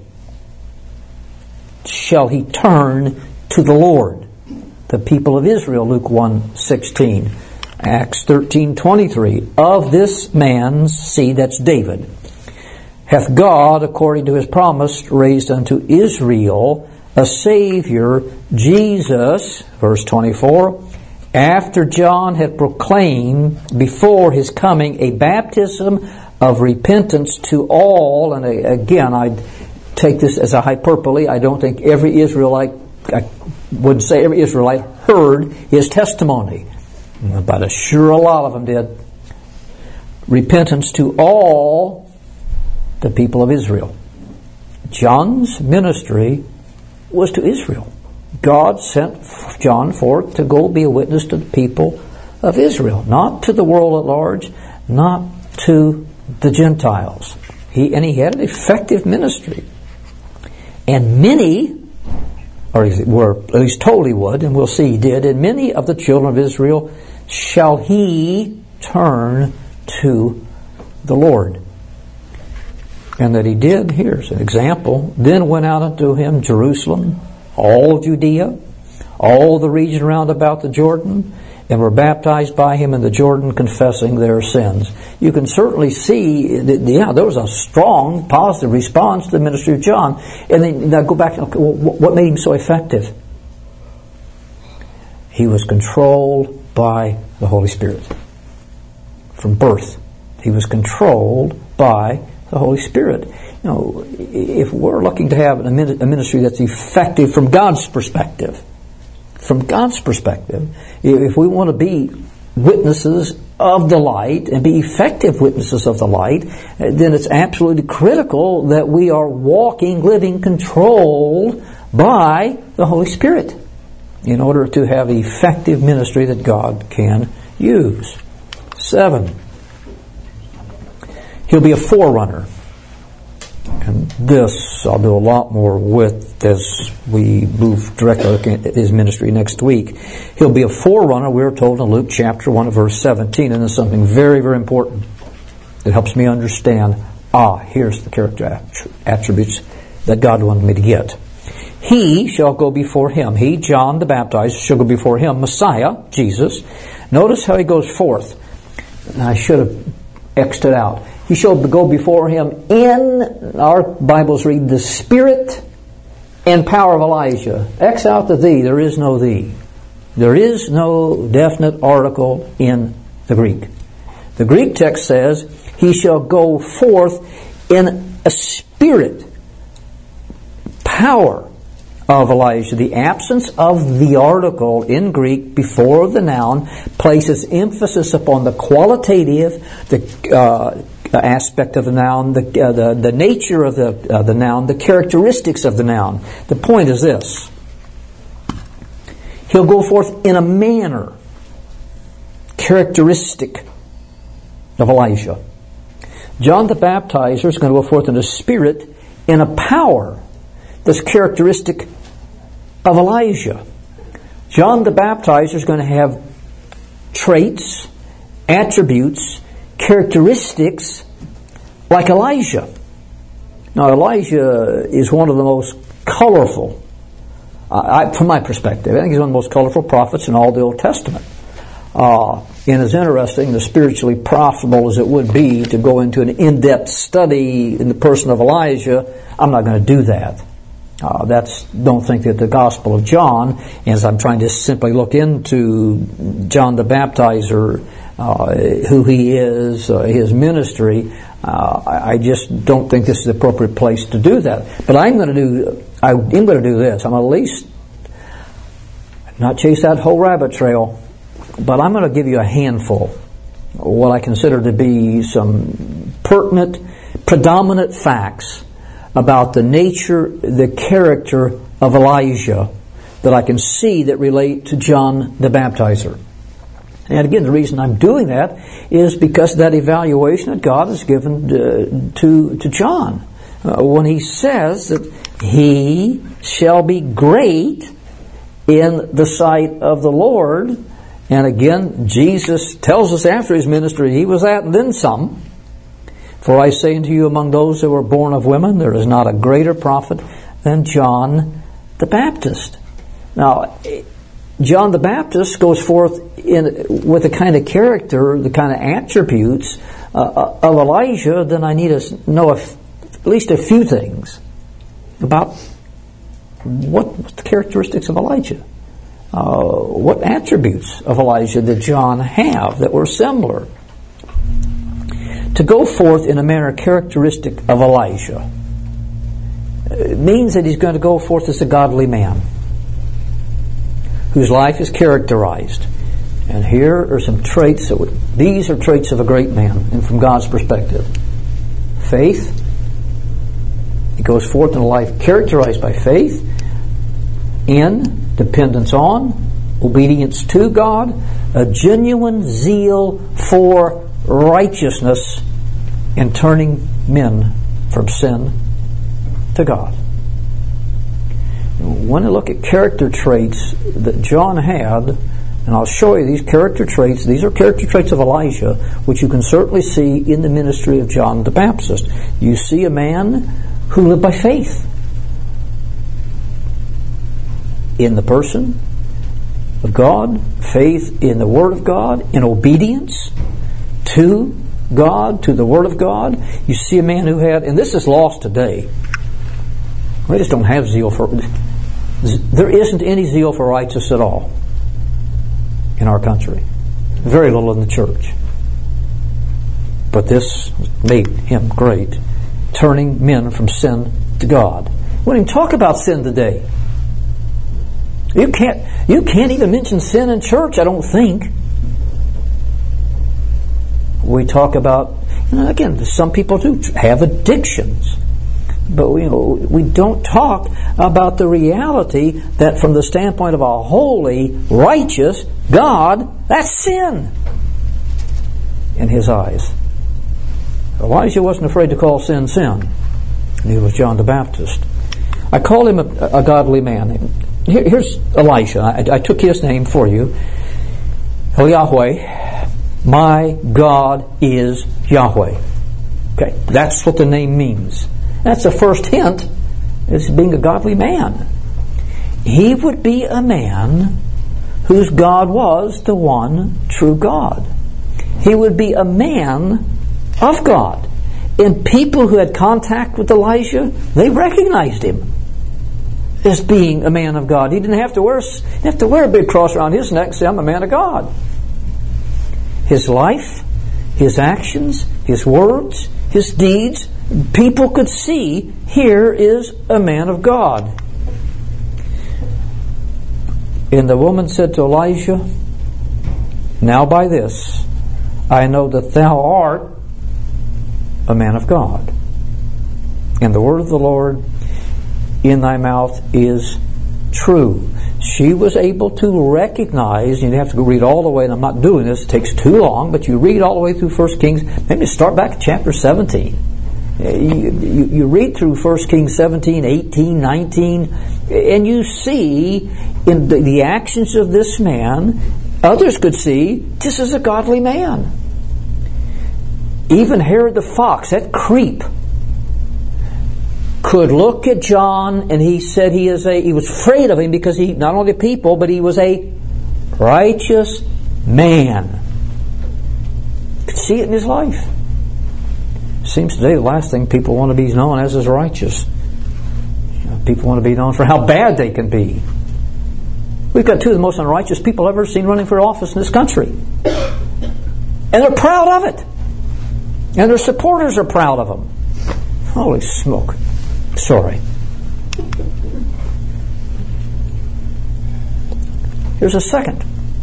shall he turn to the Lord. The people of Israel, Luke one sixteen. Acts thirteen twenty-three. Of this man's seed, that's David, hath God, according to his promise, raised unto Israel a Savior, Jesus, verse twenty-four, after John had proclaimed before his coming a baptism of repentance to all. And again, I take this as a hyperbole. I don't think every Israelite, I wouldn't say every Israelite heard his testimony, but I'm sure a lot of them did. Repentance to all the people of Israel. John's ministry was to Israel. God sent John forth to go be a witness to the people of Israel, not to the world at large, not to the Gentiles. He and he had an effective ministry. And many, or were at least told he would, and we'll see he did, and many of the children of Israel shall he turn to the Lord. And that he did, here's an example, then went out unto him Jerusalem, all Judea, all the region round about the Jordan, and were baptized by him in the Jordan, confessing their sins. You can certainly see that, yeah, there was a strong, positive response to the ministry of John. And then now go back, okay, well, what made him so effective? He was controlled by the Holy Spirit. From birth, he was controlled by the Holy Spirit. You know, if we're looking to have a ministry that's effective from God's perspective, from God's perspective, if we want to be witnesses of the light and be effective witnesses of the light, then it's absolutely critical that we are walking, living, controlled by the Holy Spirit in order to have effective ministry that God can use. Seven. He'll be a forerunner. And this I'll do a lot more with as we move directly looking at his ministry next week. He'll be a forerunner, we're told in Luke chapter one, verse seventeen, and it's something very, very important that helps me understand, ah, here's the character attributes that God wanted me to get. He shall go before him. He, John the Baptizer, shall go before him, Messiah, Jesus. Notice how he goes forth. I should have X'd it out. He shall go before him in, our Bibles read, the spirit and power of Elijah. X out the thee, there is no thee. There is no definite article in the Greek. The Greek text says, he shall go forth in a spirit, power of Elijah. The absence of the article in Greek before the noun places emphasis upon the qualitative, the uh, aspect of the noun, the, uh, the the nature of the uh, the noun, the characteristics of the noun. The point is this: he'll go forth in a manner characteristic of Elijah. John the Baptizer is going to go forth in a spirit, in a power that's characteristic of Elijah. John the Baptizer is going to have traits, attributes, characteristics like Elijah. Now, Elijah is one of the most colorful, uh, I, from my perspective, I think he's one of the most colorful prophets in all the Old Testament. Uh, and as interesting, as spiritually profitable as it would be to go into an in-depth study in the person of Elijah, I'm not going to do that. Uh, that's, don't think that the Gospel of John, as I'm trying to simply look into John the Baptizer, uh, who he is, uh, his ministry, uh, I, I just don't think this is the appropriate place to do that. But I'm going to do, I am going to do this. I'm at least not chase that whole rabbit trail, but I'm going to give you a handful, what I consider to be some pertinent, predominant facts about the nature, the character of Elijah that I can see that relate to John the Baptizer. And again, the reason I'm doing that is because of that evaluation that God has given uh, to, to John. Uh, when he says that he shall be great in the sight of the Lord. And again, Jesus tells us after his ministry, he was that and then some. For I say unto you, among those that were born of women, there is not a greater prophet than John the Baptist. Now, John the Baptist goes forth in with the kind of character, the kind of attributes uh, of Elijah. Then I need to know a, at least a few things about what the characteristics of Elijah. Uh, what attributes of Elijah did John have that were similar? To go forth in a manner characteristic of Elijah, it means that he's going to go forth as a godly man whose life is characterized. And here are some traits that would, these are traits of a great man, and from God's perspective. Faith. He goes forth in a life characterized by faith, in dependence on, obedience to God, a genuine zeal for righteousness, and turning men from sin to God. When I look at character traits that John had, and I'll show you these character traits, these are character traits of Elijah, which you can certainly see in the ministry of John the Baptist. You see a man who lived by faith in the person of God, faith in the Word of God, in obedience to God, to the Word of God. You see a man who had, and this is lost today, we just don't have zeal for, there isn't any zeal for righteousness at all in our country. Very little in the church. But this made him great, turning men from sin to God. We don't even talk about sin today. You can't, you can't even mention sin in church, I don't think. We talk about, you know, again, some people do have addictions. But we, you know, we don't talk about the reality that from the standpoint of a holy, righteous God, that's sin in His eyes. Elijah wasn't afraid to call sin sin. Neither was John the Baptist. I call him a, a godly man. Here, here's Elisha. I, I took his name for you. El Yahweh, my God is Yahweh. Okay, that's what the name means. That's the first hint as being a godly man. He would be a man whose God was the one true God. He would be a man of God. And people who had contact with Elijah, they recognized him as being a man of God. He didn't have to wear, didn't have to wear a big cross around his neck and say, I'm a man of God. His life, his actions, his words, his deeds, people could see, here is a man of God. And the woman said to Elijah, now by this I know that thou art a man of God, and the word of the Lord in thy mouth is true. She was able to recognize, you have to go read all the way, and I'm not doing this, it takes too long, but you read all the way through First Kings, maybe start back at chapter seventeen. You, you, you read through First Kings seventeen, eighteen, nineteen, and you see in the, the actions of this man, others could see, this is a godly man. Even Herod the fox, that creep, could look at John and he said he is a, he was afraid of him because he, not only the people, but he was a righteous man. Could see it in his life. Seems today the last thing people want to be known as is righteous. You know, people want to be known for how bad they can be. We've got two of the most unrighteous people I've ever seen running for office in this country. And they're proud of it. And their supporters are proud of them. Holy smoke. Sorry. Here's a second.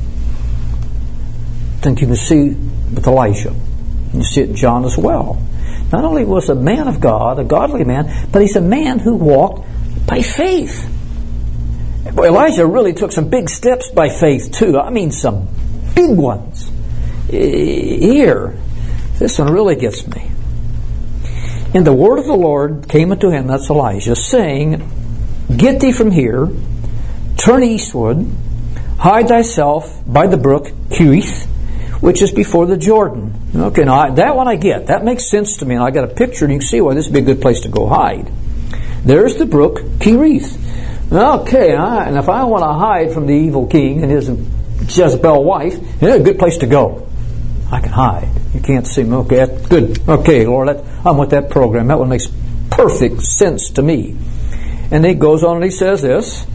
I think you can see with Elijah. You see it in John as well. Not only was a man of God, a godly man, but he's a man who walked by faith. Boy, Elijah really took some big steps by faith too. I mean some big ones. Here, this one really gets me. And the word of the Lord came unto him, that's Elijah, saying, Get thee from here, turn eastward, hide thyself by the brook Cherith, which is before the Jordan. Okay, now I, that one I get. That makes sense to me, and I got a picture, and you can see why this would be a good place to go hide. There's the brook Cherith. Okay, I, and if I want to hide from the evil king and his Jezebel wife, yeah, a good place to go. I can hide. You can't see me. Okay, that's good. Okay, Lord, that, I'm with that program. That one makes perfect sense to me. And he goes on and he says this.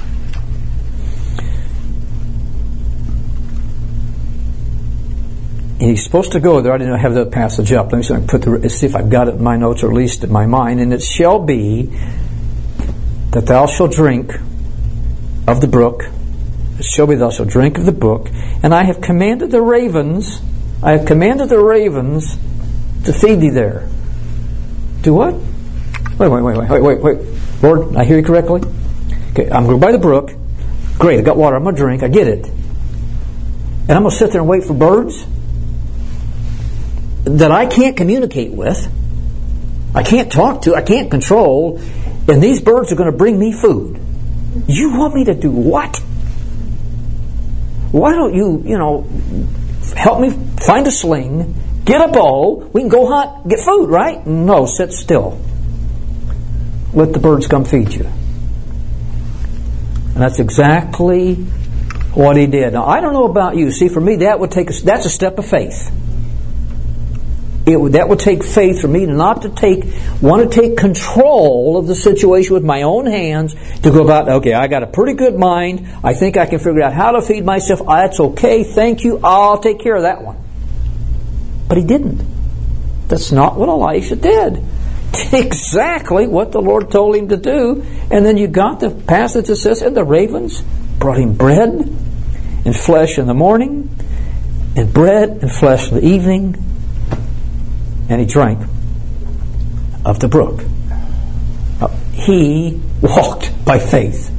He's supposed to go there. I didn't have that passage up. Let me see if, I put the, see if I've got it in my notes, or at least in my mind. And it shall be that thou shalt drink of the brook. It shall be thou shalt drink of the brook. And I have commanded the ravens, I have commanded the ravens to feed thee there. Do what? Wait, wait, wait, wait, wait, wait. Lord, I hear you correctly? Okay, I'm going by the brook. Great, I got water. I'm going to drink. I get it. And I'm going to sit there and wait for birds that I can't communicate with, I can't talk to, I can't control, and these birds are going to bring me food. You want me to do what? Why don't you, you know, help me find a sling, get a bow, we can go hunt, get food, right? No, sit still. Let the birds come feed you. And that's exactly what he did. Now, I don't know about you. See, for me, that would take a, that's a step of faith. It would, that would take faith for me to not to take, want to take control of the situation with my own hands, to go about, okay, I got a pretty good mind, I think I can figure out how to feed myself, that's okay, thank you, I'll take care of that one. But he didn't. That's not what Elisha did. Exactly what the Lord told him to do. And then you got the passage that says, and the ravens brought him bread and flesh in the morning, and bread and flesh in the evening, and he drank of the brook. Uh, he walked by faith.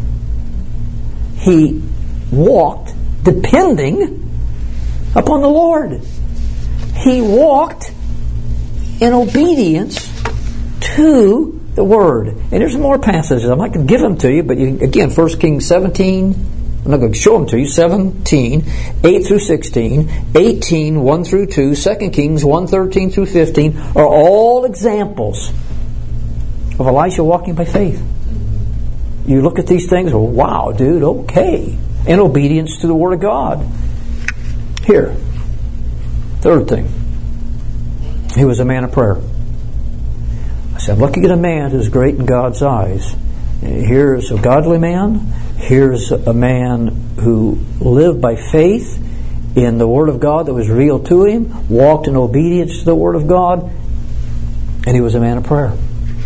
He walked depending upon the Lord. He walked in obedience to the Word. And there's more passages. I'm not going to give them to you, but you, again, First Kings seventeen, I'm not going to show them to you. seventeen, eight through sixteen, eighteen, one through two, Second Kings one, thirteen through fifteen are all examples of Elisha walking by faith. You look at these things, oh, wow, dude, okay. In obedience to the Word of God. Here, third thing. He was a man of prayer. I said, I'm looking at a man who's great in God's eyes. Here's a godly man. Here's a man who lived by faith in the Word of God that was revealed to him, walked in obedience to the Word of God, and he was a man of prayer.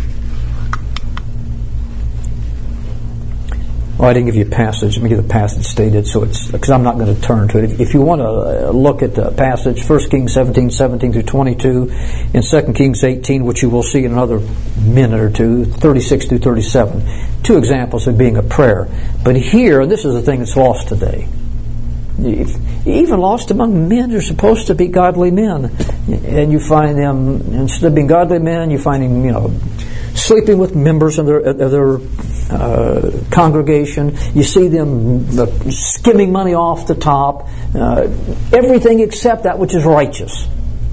Well, I didn't give you a passage. Let me give the passage stated, so it's because I'm not going to turn to it. If you want to look at the passage, First Kings seventeen, seventeen through twenty-two, and Second Kings eighteen, which you will see in another minute or two, thirty-six through thirty-seven. Two examples of being a prayer. But here, and this is the thing that's lost today, even lost among men who are supposed to be godly men, and you find them, instead of being godly men, you find them, you know, sleeping with members of their, of their uh, congregation. You see them uh, skimming money off the top. Uh, everything except that which is righteous.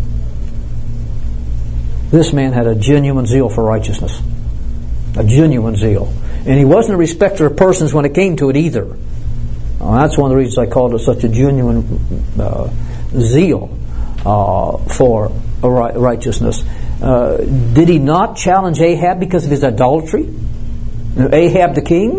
This man had a genuine zeal for righteousness. A genuine zeal. And he wasn't a respecter of persons when it came to it either. Well, that's one of the reasons I called it such a genuine uh, zeal uh, for righteousness. Uh, did he not challenge Ahab because of his idolatry? Ahab the king?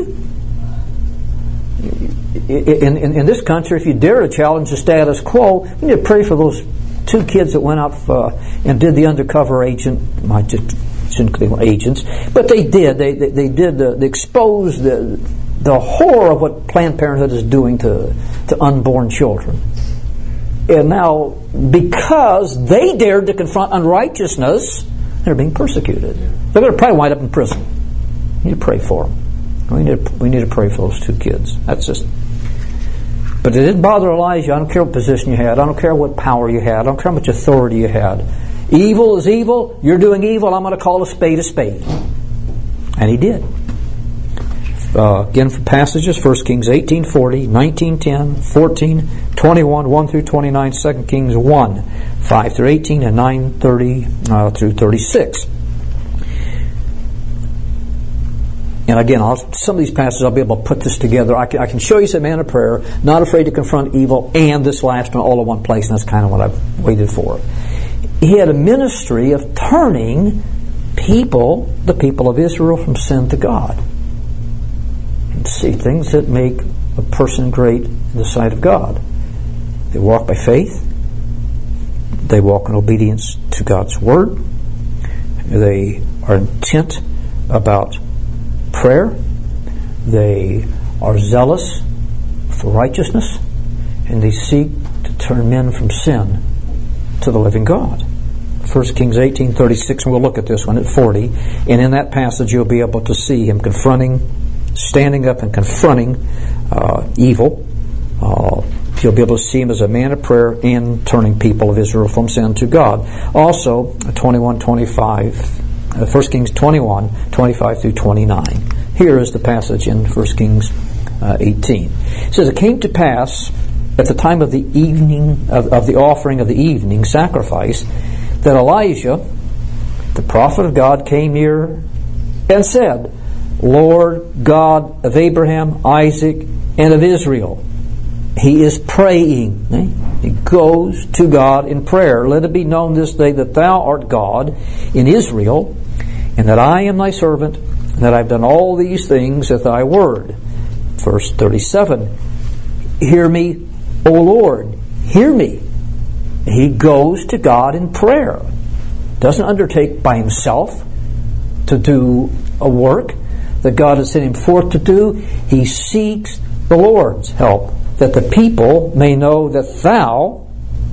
In, in, in this country, if you dare to challenge the status quo, we need to pray for those two kids that went out uh, and did the undercover agent. I just shouldn't they were agents, but they did. They they, they did. Uh, they exposed the the horror of what Planned Parenthood is doing to to unborn children. And now, because they dared to confront unrighteousness, they're being persecuted. They're going to probably wind up in prison. You need to pray for them. We need to, we need to pray for those two kids. That's just. But it didn't bother Elijah. I don't care what position you had. I don't care what power you had. I don't care how much authority you had. Evil is evil. You're doing evil. I'm going to call a spade a spade. And he did. Uh, again, for passages, First Kings eighteen forty, nineteen ten, fourteen, twenty-one, one through twenty-nine, Second Kings one, five through eighteen, and nine thirty uh, through thirty-six. And again, I'll, some of these passages I'll be able to put this together. I can, I can show you some man of prayer, not afraid to confront evil, and this last one all in one place, and that's kind of what I've waited for. He had a ministry of turning people, the people of Israel, from sin to God. And see, things that make a person great in the sight of God. They walk by faith. They walk in obedience to God's Word. They are intent about prayer. They are zealous for righteousness, and they seek to turn men from sin to the living God. First Kings eighteen thirty-six, and we'll look at this one at forty. And in that passage, you'll be able to see him confronting, standing up and confronting uh, evil. Uh, you'll be able to see him as a man of prayer and turning people of Israel from sin to God. Also, twenty-one twenty-five. Uh, First Kings twenty-one, twenty-five through twenty-nine. Here is the passage in First Kings uh, eighteen. It says, "It came to pass at the time of the evening of, of the offering of the evening sacrifice that Elijah, the prophet of God, came near and said, Lord God of Abraham, Isaac, and of Israel." He is praying. Eh? He goes to God in prayer. "Let it be known this day that thou art God in Israel, and that I am thy servant, and that I've done all these things at thy word." Verse thirty-seven, "Hear me, O Lord, hear me." He goes to God in prayer. Doesn't undertake by himself to do a work that God has sent him forth to do. He seeks the Lord's help, that the people may know that thou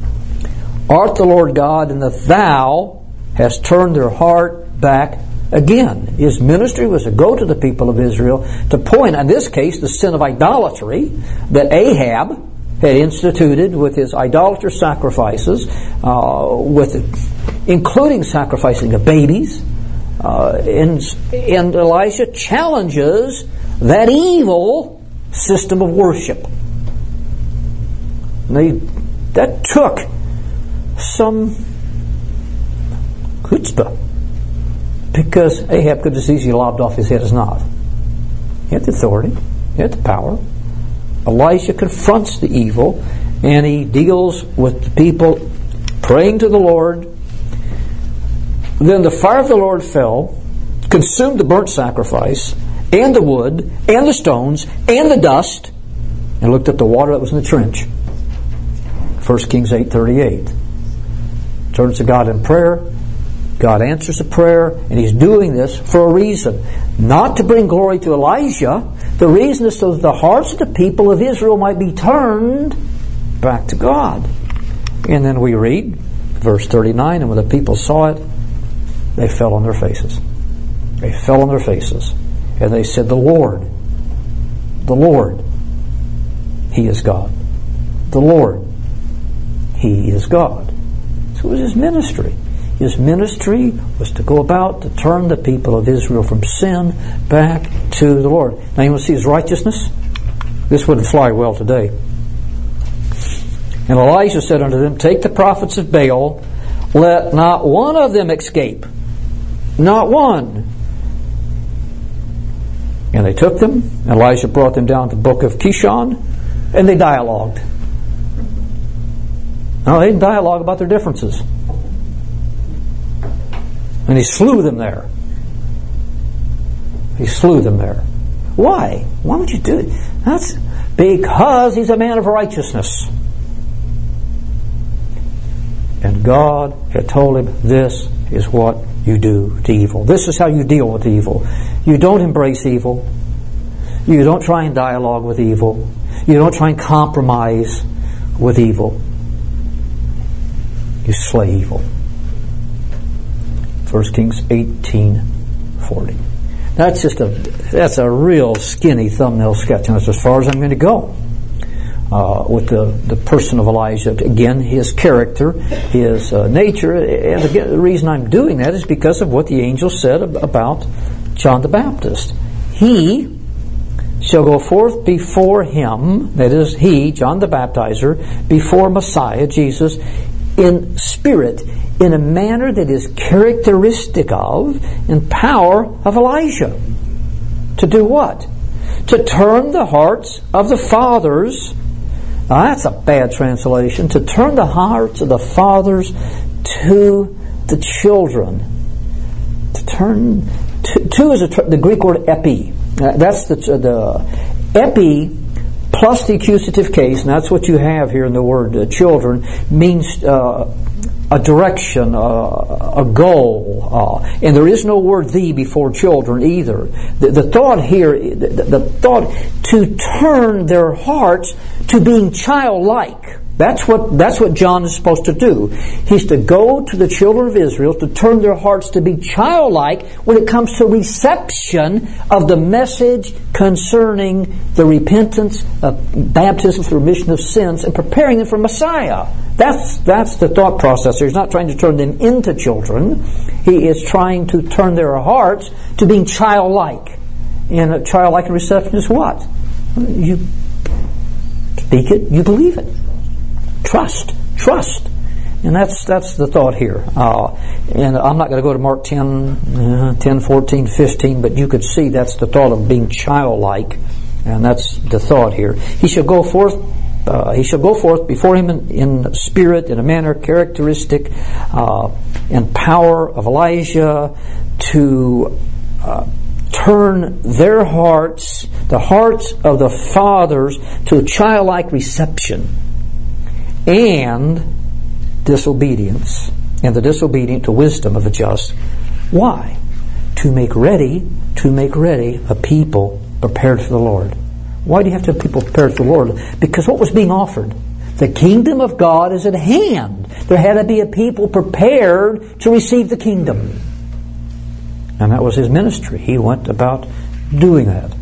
art the Lord God, and that thou hast turned their heart back again. His ministry was to go to the people of Israel to point, in this case, the sin of idolatry that Ahab had instituted with his idolater sacrifices, uh, with it, including sacrificing of babies. Uh, and, and Elisha challenges that evil system of worship. And they, that took some chutzpah, because Ahab could just easily lobbed off his head as not. He had the authority, he had the power. Elisha confronts the evil, and he deals with the people praying to the Lord. Then the fire of the Lord fell, consumed the burnt sacrifice, and the wood, and the stones, and the dust, and looked at the water that was in the trench. First Kings eight thirty-eight. Turns to God in prayer. God answers the prayer, and he's doing this for a reason. Not to bring glory to Elijah. The reason is so that the hearts of the people of Israel might be turned back to God. And then we read, verse thirty-nine, "And when the people saw it, they fell on their faces." They fell on their faces. And they said, "The Lord, the Lord, He is God. The Lord, He is God." So it was his ministry. His ministry was to go about to turn the people of Israel from sin back to the Lord. Now you want to see his righteousness? This wouldn't fly well today. "And Elijah said unto them, Take the prophets of Baal, let not one of them escape. Not one." And they took them. Elijah brought them down to the book of Kishon, and they dialogued. No, they didn't dialogue about their differences. And he slew them there. He slew them there. Why? Why would you do it? That's because he's a man of righteousness. And God had told him, this is what you do to evil. This is how you deal with evil. You don't embrace evil. You don't try and dialogue with evil. You don't try and compromise with evil. You slay evil. First Kings eighteen forty. That's just a that's a real skinny thumbnail sketch, and that's as far as I'm going to go uh, with the, the person of Elijah. Again, his character, his uh, nature, and again, the reason I'm doing that is because of what the angel said about John the Baptist. He shall go forth before him, that is, he, John the Baptizer, before Messiah, Jesus, in spirit, in a manner that is characteristic of and power of Elijah. To do what? To turn the hearts of the fathers. Now that's a bad translation. To turn the hearts of the fathers to the children. To turn to, to is a, the Greek word epi. That's the the epi plus the accusative case, and that's what you have here in the word uh, children, means uh, a direction, uh, a goal, uh, and there is no word "the" before children either. The, the thought here, the, the thought to turn their hearts to being childlike. That's what that's what John is supposed to do. He's to go to the children of Israel to turn their hearts to be childlike when it comes to reception of the message concerning the repentance, of baptism for remission of sins, and preparing them for Messiah. That's that's the thought process. He's not trying to turn them into children. He is trying to turn their hearts to being childlike. And a childlike in reception is what? You speak it, you believe it. Trust, trust, and that's that's the thought here. Uh, and I'm not going to go to Mark ten, uh, ten, fourteen, fifteen, but you could see that's the thought of being childlike, and that's the thought here. He shall go forth. Uh, he shall go forth before him in, in spirit, in a manner characteristic uh, and power of Elijah, to uh, turn their hearts, the hearts of the fathers, to a childlike reception. And disobedience, and the disobedient to wisdom of the just. Why? To make ready, to make ready a people prepared for the Lord. Why do you have to have people prepared for the Lord? Because what was being offered? The kingdom of God is at hand. There had to be a people prepared to receive the kingdom. And that was his ministry. He went about doing that.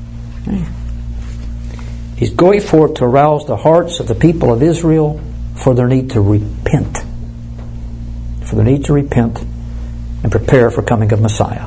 He's going forth to arouse the hearts of the people of Israel for their need to repent. For their need to repent and prepare for coming of Messiah.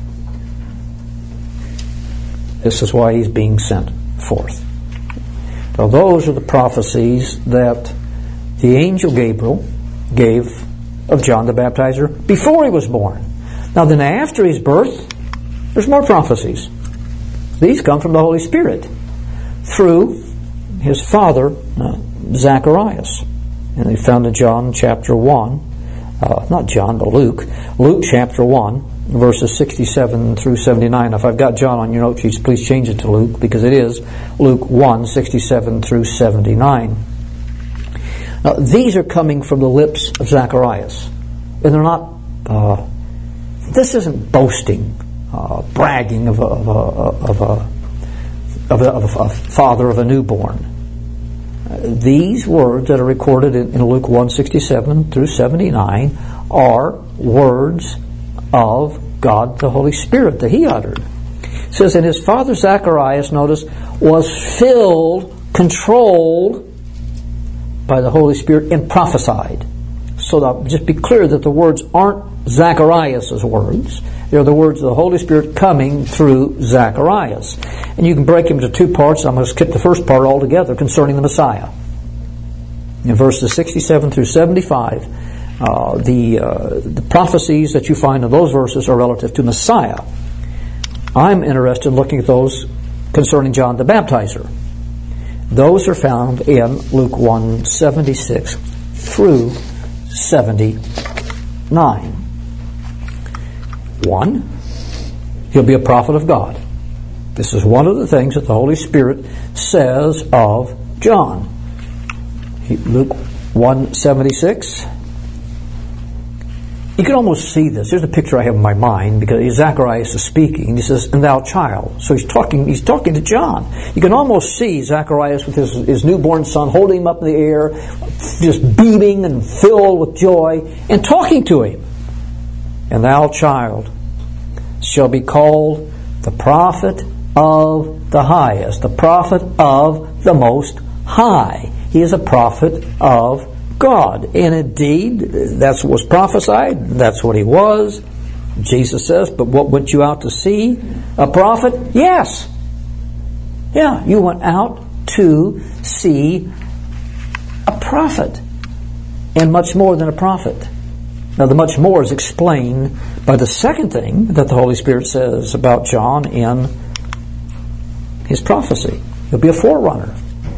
This is why he's being sent forth. Now those are the prophecies that the angel Gabriel gave of John the Baptizer before he was born. Now then after his birth, there's more prophecies. These come from the Holy Spirit, through his father, uh, Zacharias. And they found in John chapter one, uh, not John, but Luke, Luke chapter one, verses sixty-seven through seventy-nine. Now, if I've got John on your note sheets, please change it to Luke, because it is Luke one, sixty-seven through seventy-nine. Now, these are coming from the lips of Zacharias. And they're not, uh, this isn't boasting, uh, bragging of a, of a, of a Of a, of a father of a newborn. Uh, these words that are recorded in, in Luke one, sixty-seven through seventy-nine are words of God the Holy Spirit that he uttered. It says, and his father Zacharias, notice, was filled, controlled by the Holy Spirit and prophesied. So that, just be clear that the words aren't Zacharias' words. They're the words of the Holy Spirit coming through Zacharias. And you can break them into two parts. I'm going to skip the first part altogether concerning the Messiah. In verses sixty-seven through seventy-five, uh, the, uh, the prophecies that you find in those verses are relative to Messiah. I'm interested in looking at those concerning John the Baptizer. Those are found in Luke one, seventy-six through seventy-nine. One, he'll be a prophet of God. This is one of the things that the Holy Spirit says of John. He, Luke one seventy-six. You can almost see this. There's a picture I have in my mind because Zacharias is speaking. He says, "And thou child." So he's talking. He's talking to John. You can almost see Zacharias with his, his newborn son, holding him up in the air, just beaming and filled with joy, and talking to him. "And thou child shall be called the prophet of the highest, the prophet of the Most High. He is a prophet of God. And indeed, that's what was prophesied. That's what he was. Jesus says, but what went you out to see? A prophet? Yes. Yeah, you went out to see a prophet. And much more than a prophet. Now, the much more is explained by the second thing that the Holy Spirit says about John in his prophecy. He'll be a forerunner.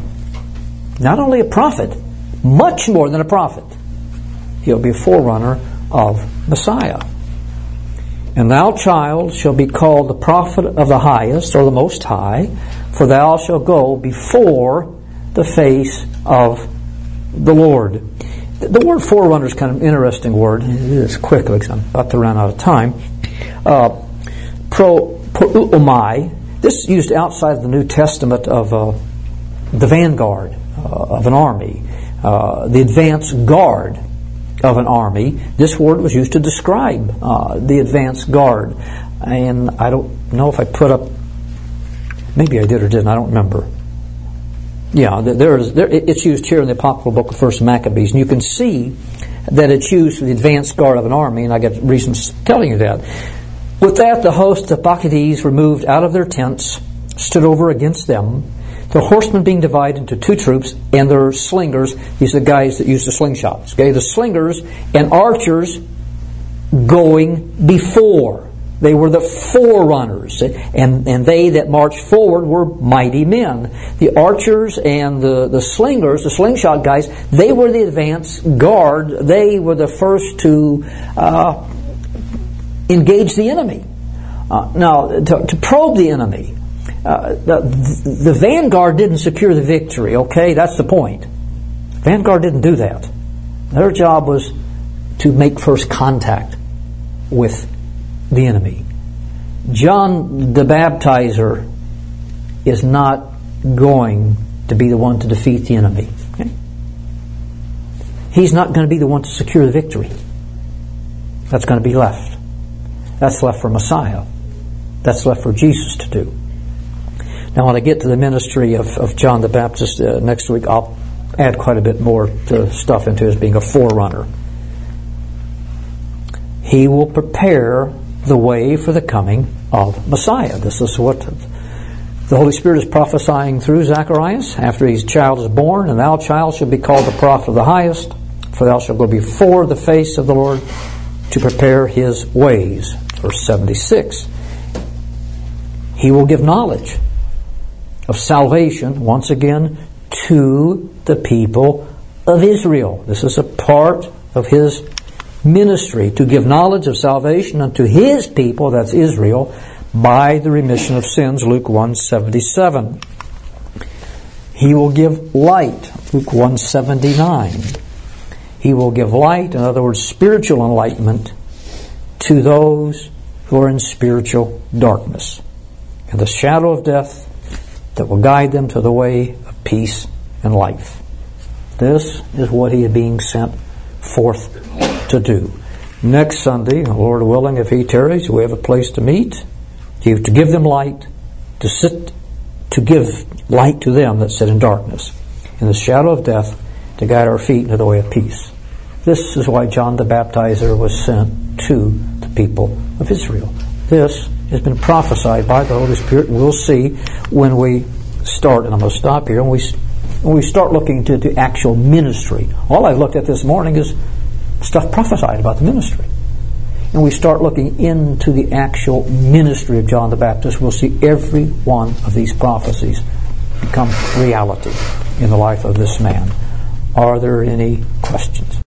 Not only a prophet, much more than a prophet. He'll be a forerunner of Messiah. And thou, child, shall be called the prophet of the highest, or the Most High, for thou shalt go before the face of the Lord. The word forerunner is kind of an interesting word. It is quickly, because I'm about to run out of time. Uh, pro, proumai. This is used outside of the New Testament of uh, the vanguard uh, of an army, uh, the advance guard of an army. This word was used to describe uh, the advance guard. And I don't know if I put up, maybe I did or didn't, I don't remember. Yeah, there is, there, it's used here in the apocryphal book of First Maccabees, and you can see that it's used for the advance guard of an army, and I got reasons telling you that. With that, the host of Bacchides were moved out of their tents, stood over against them, the horsemen being divided into two troops, and their slingers, these are the guys that use the slingshots, okay, the slingers and archers going before. They were the forerunners, and, and they that marched forward were mighty men. The archers and the, the slingers, the slingshot guys, they were the advance guard. They were the first to uh, engage the enemy. Uh, now, to, to probe the enemy. Uh, the, the vanguard didn't secure the victory, okay? That's the point. Vanguard didn't do that. Their job was to make first contact with the enemy. John the Baptizer is not going to be the one to defeat the enemy. Okay? He's not going to be the one to secure the victory. That's going to be left. That's left for Messiah. That's left for Jesus to do. Now, when I get to the ministry of, of John the Baptist uh, next week, I'll add quite a bit more to stuff into his being a forerunner. He will prepare the way for the coming of Messiah. This is what the Holy Spirit is prophesying through Zacharias after his child is born. And thou, child, shalt be called the prophet of the highest, for thou shalt go before the face of the Lord to prepare his ways. Verse seventy-six. He will give knowledge of salvation, once again, to the people of Israel. This is a part of his ministry, to give knowledge of salvation unto his people, that's Israel, by the remission of sins, Luke one seventy-seven. He will give light, Luke one seventy-nine. He will give light, in other words, spiritual enlightenment, to those who are in spiritual darkness, and the shadow of death, that will guide them to the way of peace and life. This is what he is being sent forth to do. Next Sunday, Lord willing, if he tarries, we have a place to meet, to give them light, to sit, to give light to them that sit in darkness, in the shadow of death, to guide our feet into the way of peace. This is why John the Baptizer was sent to the people of Israel. This has been prophesied by the Holy Spirit, and we'll see when we start, and I'm going to stop here, when we, when we start looking into the actual ministry. All I've looked at this morning is stuff prophesied about the ministry. And we start looking into the actual ministry of John the Baptist, we'll see every one of these prophecies become reality in the life of this man. Are there any questions?